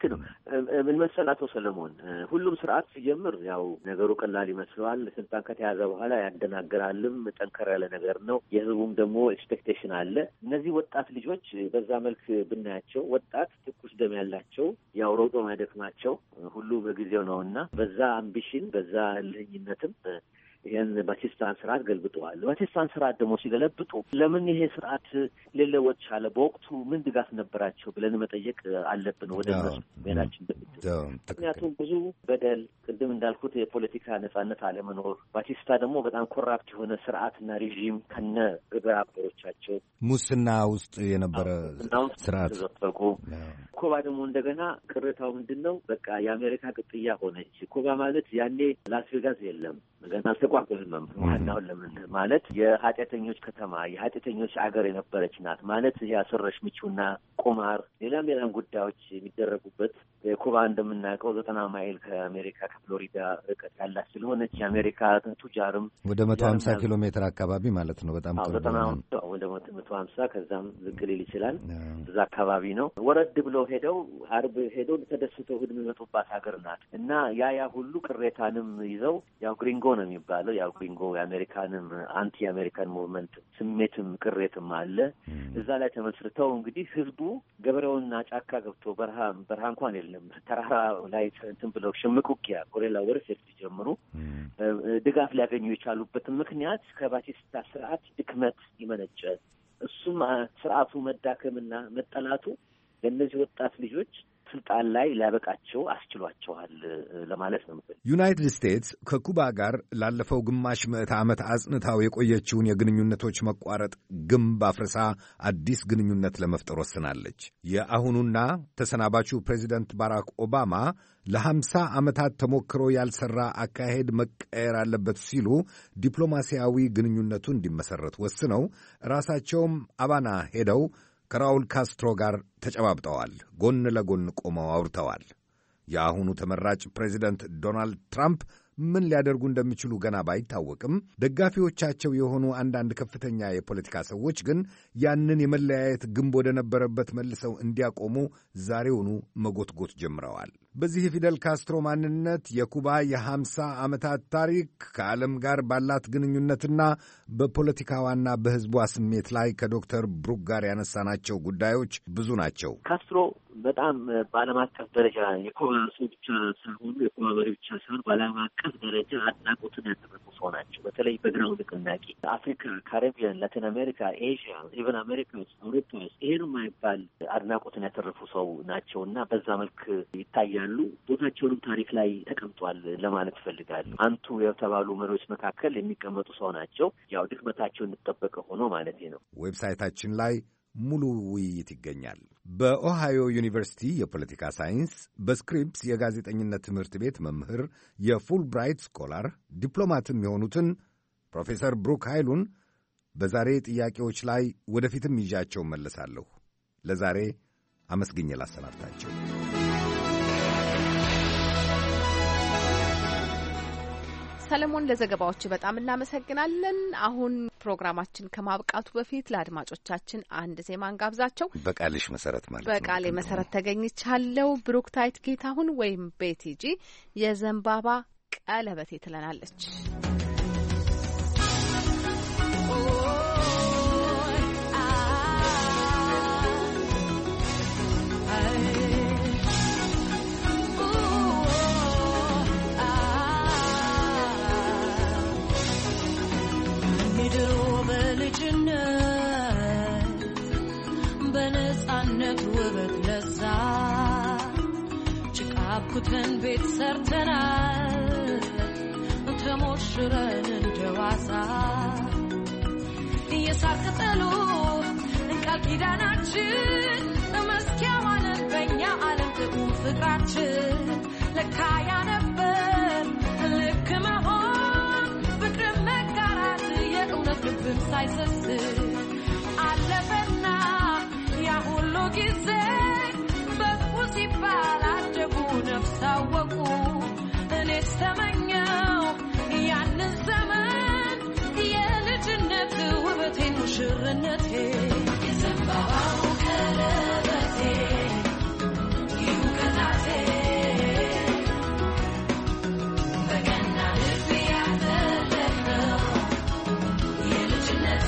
ምን መሰለህ አቶ ሰለሞን፣ ሁሉም ስርዓት ሲጀምር ያው ነገሩ ቀላል ይመስለዋል። ስልጣን ከተያዘ በኋላ ያደናግራልም። ጠንከር ያለ ነገር ነው። የህዝቡም ደግሞ ኤክስፔክቴሽን አለ። እነዚህ ወጣት ልጆች በዛ መልክ ብናያቸው ወጣት ትኩስ ደም ያላቸው ያው ሮጦ ማይደክማቸው ሁሉ በጊዜው ነው እና በዛ አምቢሽን በዛ ልህኝነትም ይህን ባቲስታን ስርዓት ገልብጠዋል። ባቲስታን ስርዓት ደግሞ ሲገለብጡ ለምን ይሄ ስርዓት ሊለወጥ ቻለ? በወቅቱ ምን ድጋፍ ነበራቸው ብለን መጠየቅ አለብን ወደ እነሱ ሜናችን በፊት። ምክንያቱም ብዙ በደል፣ ቅድም እንዳልኩት የፖለቲካ ነጻነት አለመኖር፣ ባቲስታ ደግሞ በጣም ኮራፕት የሆነ ስርዓትና ሪዥም ከነ ግብረ አበሮቻቸው ሙስና ውስጥ የነበረ ስርዓት ተዘፈቁ። ኩባ ደግሞ እንደገና ቅሬታው ምንድን ነው? በቃ የአሜሪካ ቅጥያ ሆነች። ኩባ ማለት ያኔ ላስ ቬጋስ የለም ገና አልተቋቋመም። ዋናውን ለምን ማለት የኃጢአተኞች ከተማ የኃጢአተኞች አገር የነበረች ናት ማለት ያሰረሽ ምቹና ቁማር፣ ሌላም ጉዳዮች የሚደረጉበት ኩባ እንደምናውቀው 90 ማይል ከአሜሪካ ከፍሎሪዳ ርቀት ያላት ስለሆነች የአሜሪካ ቱጃርም ወደ 150 ኪሎ ሜትር አካባቢ ማለት ነው። በጣም ቅርብ ነው። ወደ 150 ከዛም ዝቅ ሊል ይችላል። እዛ አካባቢ ነው። ወረድ ብለው ሄደው አርብ ሄደው ተደስተው እሑድ የሚመጡባት ሀገር ናት እና ያ ሁሉ ቅሬታንም ይዘው ያው ግሪንጎ ነው የሚባለው። ያው ግሪንጎ የአሜሪካንም አንቲ የአሜሪካን ሙቭመንት ስሜትም ቅሬትም አለ። እዛ ላይ ተመስርተው እንግዲህ ህዝቡ ገበሬውና ጫካ ገብቶ በረሃ እንኳን የለም ተራራ ላይ እንትን ብለው ሽምቅ ውጊያ ጎሬላ ወረርሽኝ ሲጀምሩ ድጋፍ ሊያገኙ የቻሉበትን ምክንያት ከባቲስታ ስርዓት ድክመት ይመነጨ። እሱም ስርዓቱ መዳከምና መጠላቱ ለእነዚህ ወጣት ልጆች ስልጣን ላይ ሊያበቃቸው አስችሏቸዋል ለማለት ነው። ዩናይትድ ስቴትስ ከኩባ ጋር ላለፈው ግማሽ ምዕተ ዓመት አጽንታው የቆየችውን የግንኙነቶች መቋረጥ ግንብ አፍርሳ አዲስ ግንኙነት ለመፍጠር ወስናለች። የአሁኑና ተሰናባቹ ፕሬዚደንት ባራክ ኦባማ ለ50 ዓመታት ተሞክሮ ያልሰራ አካሄድ መቀየር አለበት ሲሉ ዲፕሎማሲያዊ ግንኙነቱ እንዲመሰረት ወስነው ራሳቸውም አባና ሄደው ከራውል ካስትሮ ጋር ተጨባብጠዋል። ጎን ለጎን ቆመው አውርተዋል። የአሁኑ ተመራጭ ፕሬዚደንት ዶናልድ ትራምፕ ምን ሊያደርጉ እንደሚችሉ ገና ባይታወቅም ደጋፊዎቻቸው የሆኑ አንዳንድ ከፍተኛ የፖለቲካ ሰዎች ግን ያንን የመለያየት ግንብ ወደ ነበረበት መልሰው እንዲያቆሙ ዛሬውኑ መጎትጎት ጀምረዋል። በዚህ የፊደል ካስትሮ ማንነት፣ የኩባ የ50 ዓመታት ታሪክ፣ ከዓለም ጋር ባላት ግንኙነትና በፖለቲካዋና በሕዝቧ ስሜት ላይ ከዶክተር ብሩክ ጋር ያነሳናቸው ጉዳዮች ብዙ ናቸው። ካስትሮ በጣም በዓለም አቀፍ ደረጃ የኩባ ሰው ብቻ ሳይሆኑ የኩባ መሪ ብቻ ሳይሆን በዓለም አቀፍ ደረጃ አድናቆትን ያደረጉ ሰው ናቸው። በተለይ በግራው ንቅናቄ አፍሪካ፣ ካሪቢያን፣ ላቲን አሜሪካ፣ ኤዥያ፣ ኢቨን አሜሪካ ውስጥ፣ አውሮፓ ውስጥ ይሄን የማይባል አድናቆትን ያተረፉ ሰው ናቸው እና በዛ መልክ ይታያሉ። ቦታቸውንም ታሪክ ላይ ተቀምጧል ለማለት እፈልጋለሁ። አንቱ የተባሉ መሪዎች መካከል የሚቀመጡ ሰው ናቸው። ያው ድክመታቸው እንጠበቀ ሆኖ ማለት ነው። ዌብሳይታችን ላይ ሙሉ ውይይት ይገኛል። በኦሃዮ ዩኒቨርሲቲ የፖለቲካ ሳይንስ በስክሪፕስ የጋዜጠኝነት ትምህርት ቤት መምህር የፉል ብራይት ስኮላር ዲፕሎማትም የሆኑትን ፕሮፌሰር ብሩክ ኃይሉን በዛሬ ጥያቄዎች ላይ ወደፊትም ይዣቸው መለሳለሁ። ለዛሬ አመስግኜ ላሰናብታቸው። ሰለሞን ለዘገባዎች በጣም እናመሰግናለን። አሁን ፕሮግራማችን ከማብቃቱ በፊት ለአድማጮቻችን አንድ ዜማ እንጋብዛቸው። በቃልሽ መሰረት ማለት ነው። በቃሌ መሰረት ተገኝቻለሁ። ብሩክታይት ጌታሁን ወይም ቤቲጂ የዘንባባ ቀለበቴ ትለናለች። በነጻነት ውበት ለዛ ጭቃብኩትን ቤት ሰርተናል ተሞሽረን እንደዋዛ የሳር ቅጠሉ ቃል ኪዳናችን መስኪያ ማለት በእኛ ዓለም ጥዑም ፍቅራችን ለካ ያነበር ልክ መሆን ፍቅርን መጋራት የእውነት ልብን ሳይሰስት አለፈና ያ ሁሉ ጊዜ በቁ ሲባል አደጉ ነፍስ አወቁ እኔስ ተመኘው ያንን ዘመን የልጅነት ውበቴን ሙሽርነቴ የዘንባባው ቀለበቴ ይውቀታቴ በገና ልብ ያፈለቅነው የልጅነቴ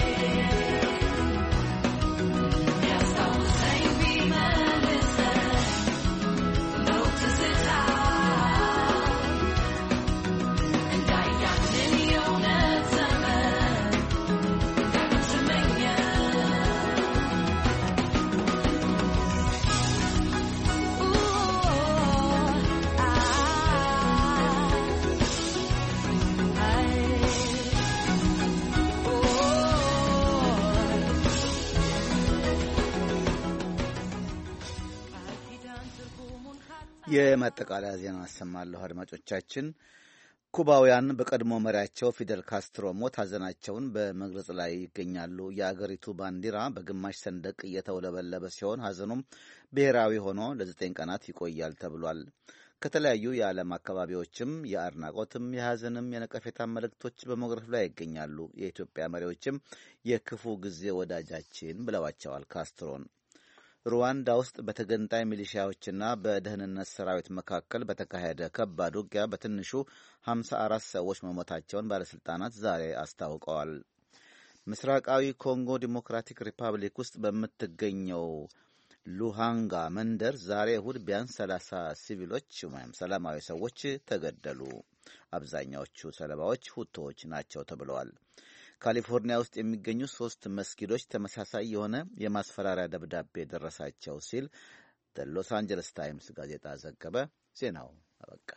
የማጠቃለያ ዜና አሰማለሁ። አድማጮቻችን፣ ኩባውያን በቀድሞ መሪያቸው ፊደል ካስትሮ ሞት ሐዘናቸውን በመግለጽ ላይ ይገኛሉ። የአገሪቱ ባንዲራ በግማሽ ሰንደቅ እየተውለበለበ ሲሆን ሐዘኑም ብሔራዊ ሆኖ ለ9 ቀናት ይቆያል ተብሏል። ከተለያዩ የዓለም አካባቢዎችም የአድናቆትም የሐዘንም የነቀፌታ መልእክቶች በመጉረፍ ላይ ይገኛሉ። የኢትዮጵያ መሪዎችም የክፉ ጊዜ ወዳጃችን ብለዋቸዋል ካስትሮን። ሩዋንዳ ውስጥ በተገንጣይ ሚሊሺያዎችና በደህንነት ሰራዊት መካከል በተካሄደ ከባድ ውጊያ በትንሹ 54 ሰዎች መሞታቸውን ባለሥልጣናት ዛሬ አስታውቀዋል። ምስራቃዊ ኮንጎ ዲሞክራቲክ ሪፐብሊክ ውስጥ በምትገኘው ሉሃንጋ መንደር ዛሬ እሁድ ቢያንስ 30 ሲቪሎች ወይም ሰላማዊ ሰዎች ተገደሉ። አብዛኛዎቹ ሰለባዎች ሁቶዎች ናቸው ተብለዋል። ካሊፎርኒያ ውስጥ የሚገኙ 3 መስጊዶች ተመሳሳይ የሆነ የማስፈራሪያ ደብዳቤ ደረሳቸው ሲል ሎስ አንጀለስ ታይምስ ጋዜጣ ዘገበ። ዜናው አበቃ።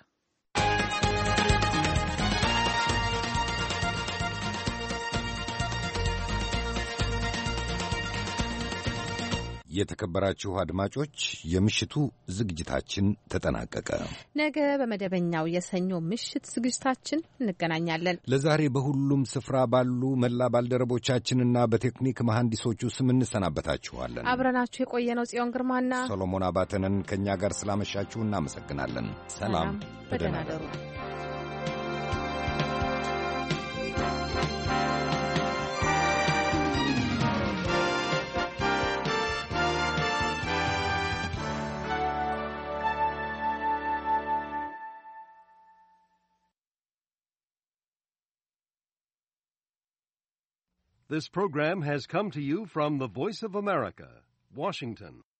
የተከበራችሁ አድማጮች፣ የምሽቱ ዝግጅታችን ተጠናቀቀ። ነገ በመደበኛው የሰኞ ምሽት ዝግጅታችን እንገናኛለን። ለዛሬ በሁሉም ስፍራ ባሉ መላ ባልደረቦቻችንና በቴክኒክ መሐንዲሶቹ ስም እንሰናበታችኋለን። አብረናችሁ የቆየነው ጽዮን ግርማና ሰሎሞን አባተንን ከእኛ ጋር ስላመሻችሁ እናመሰግናለን። ሰላም፣ በደህና እደሩ። This program has come to you from the Voice of America, Washington.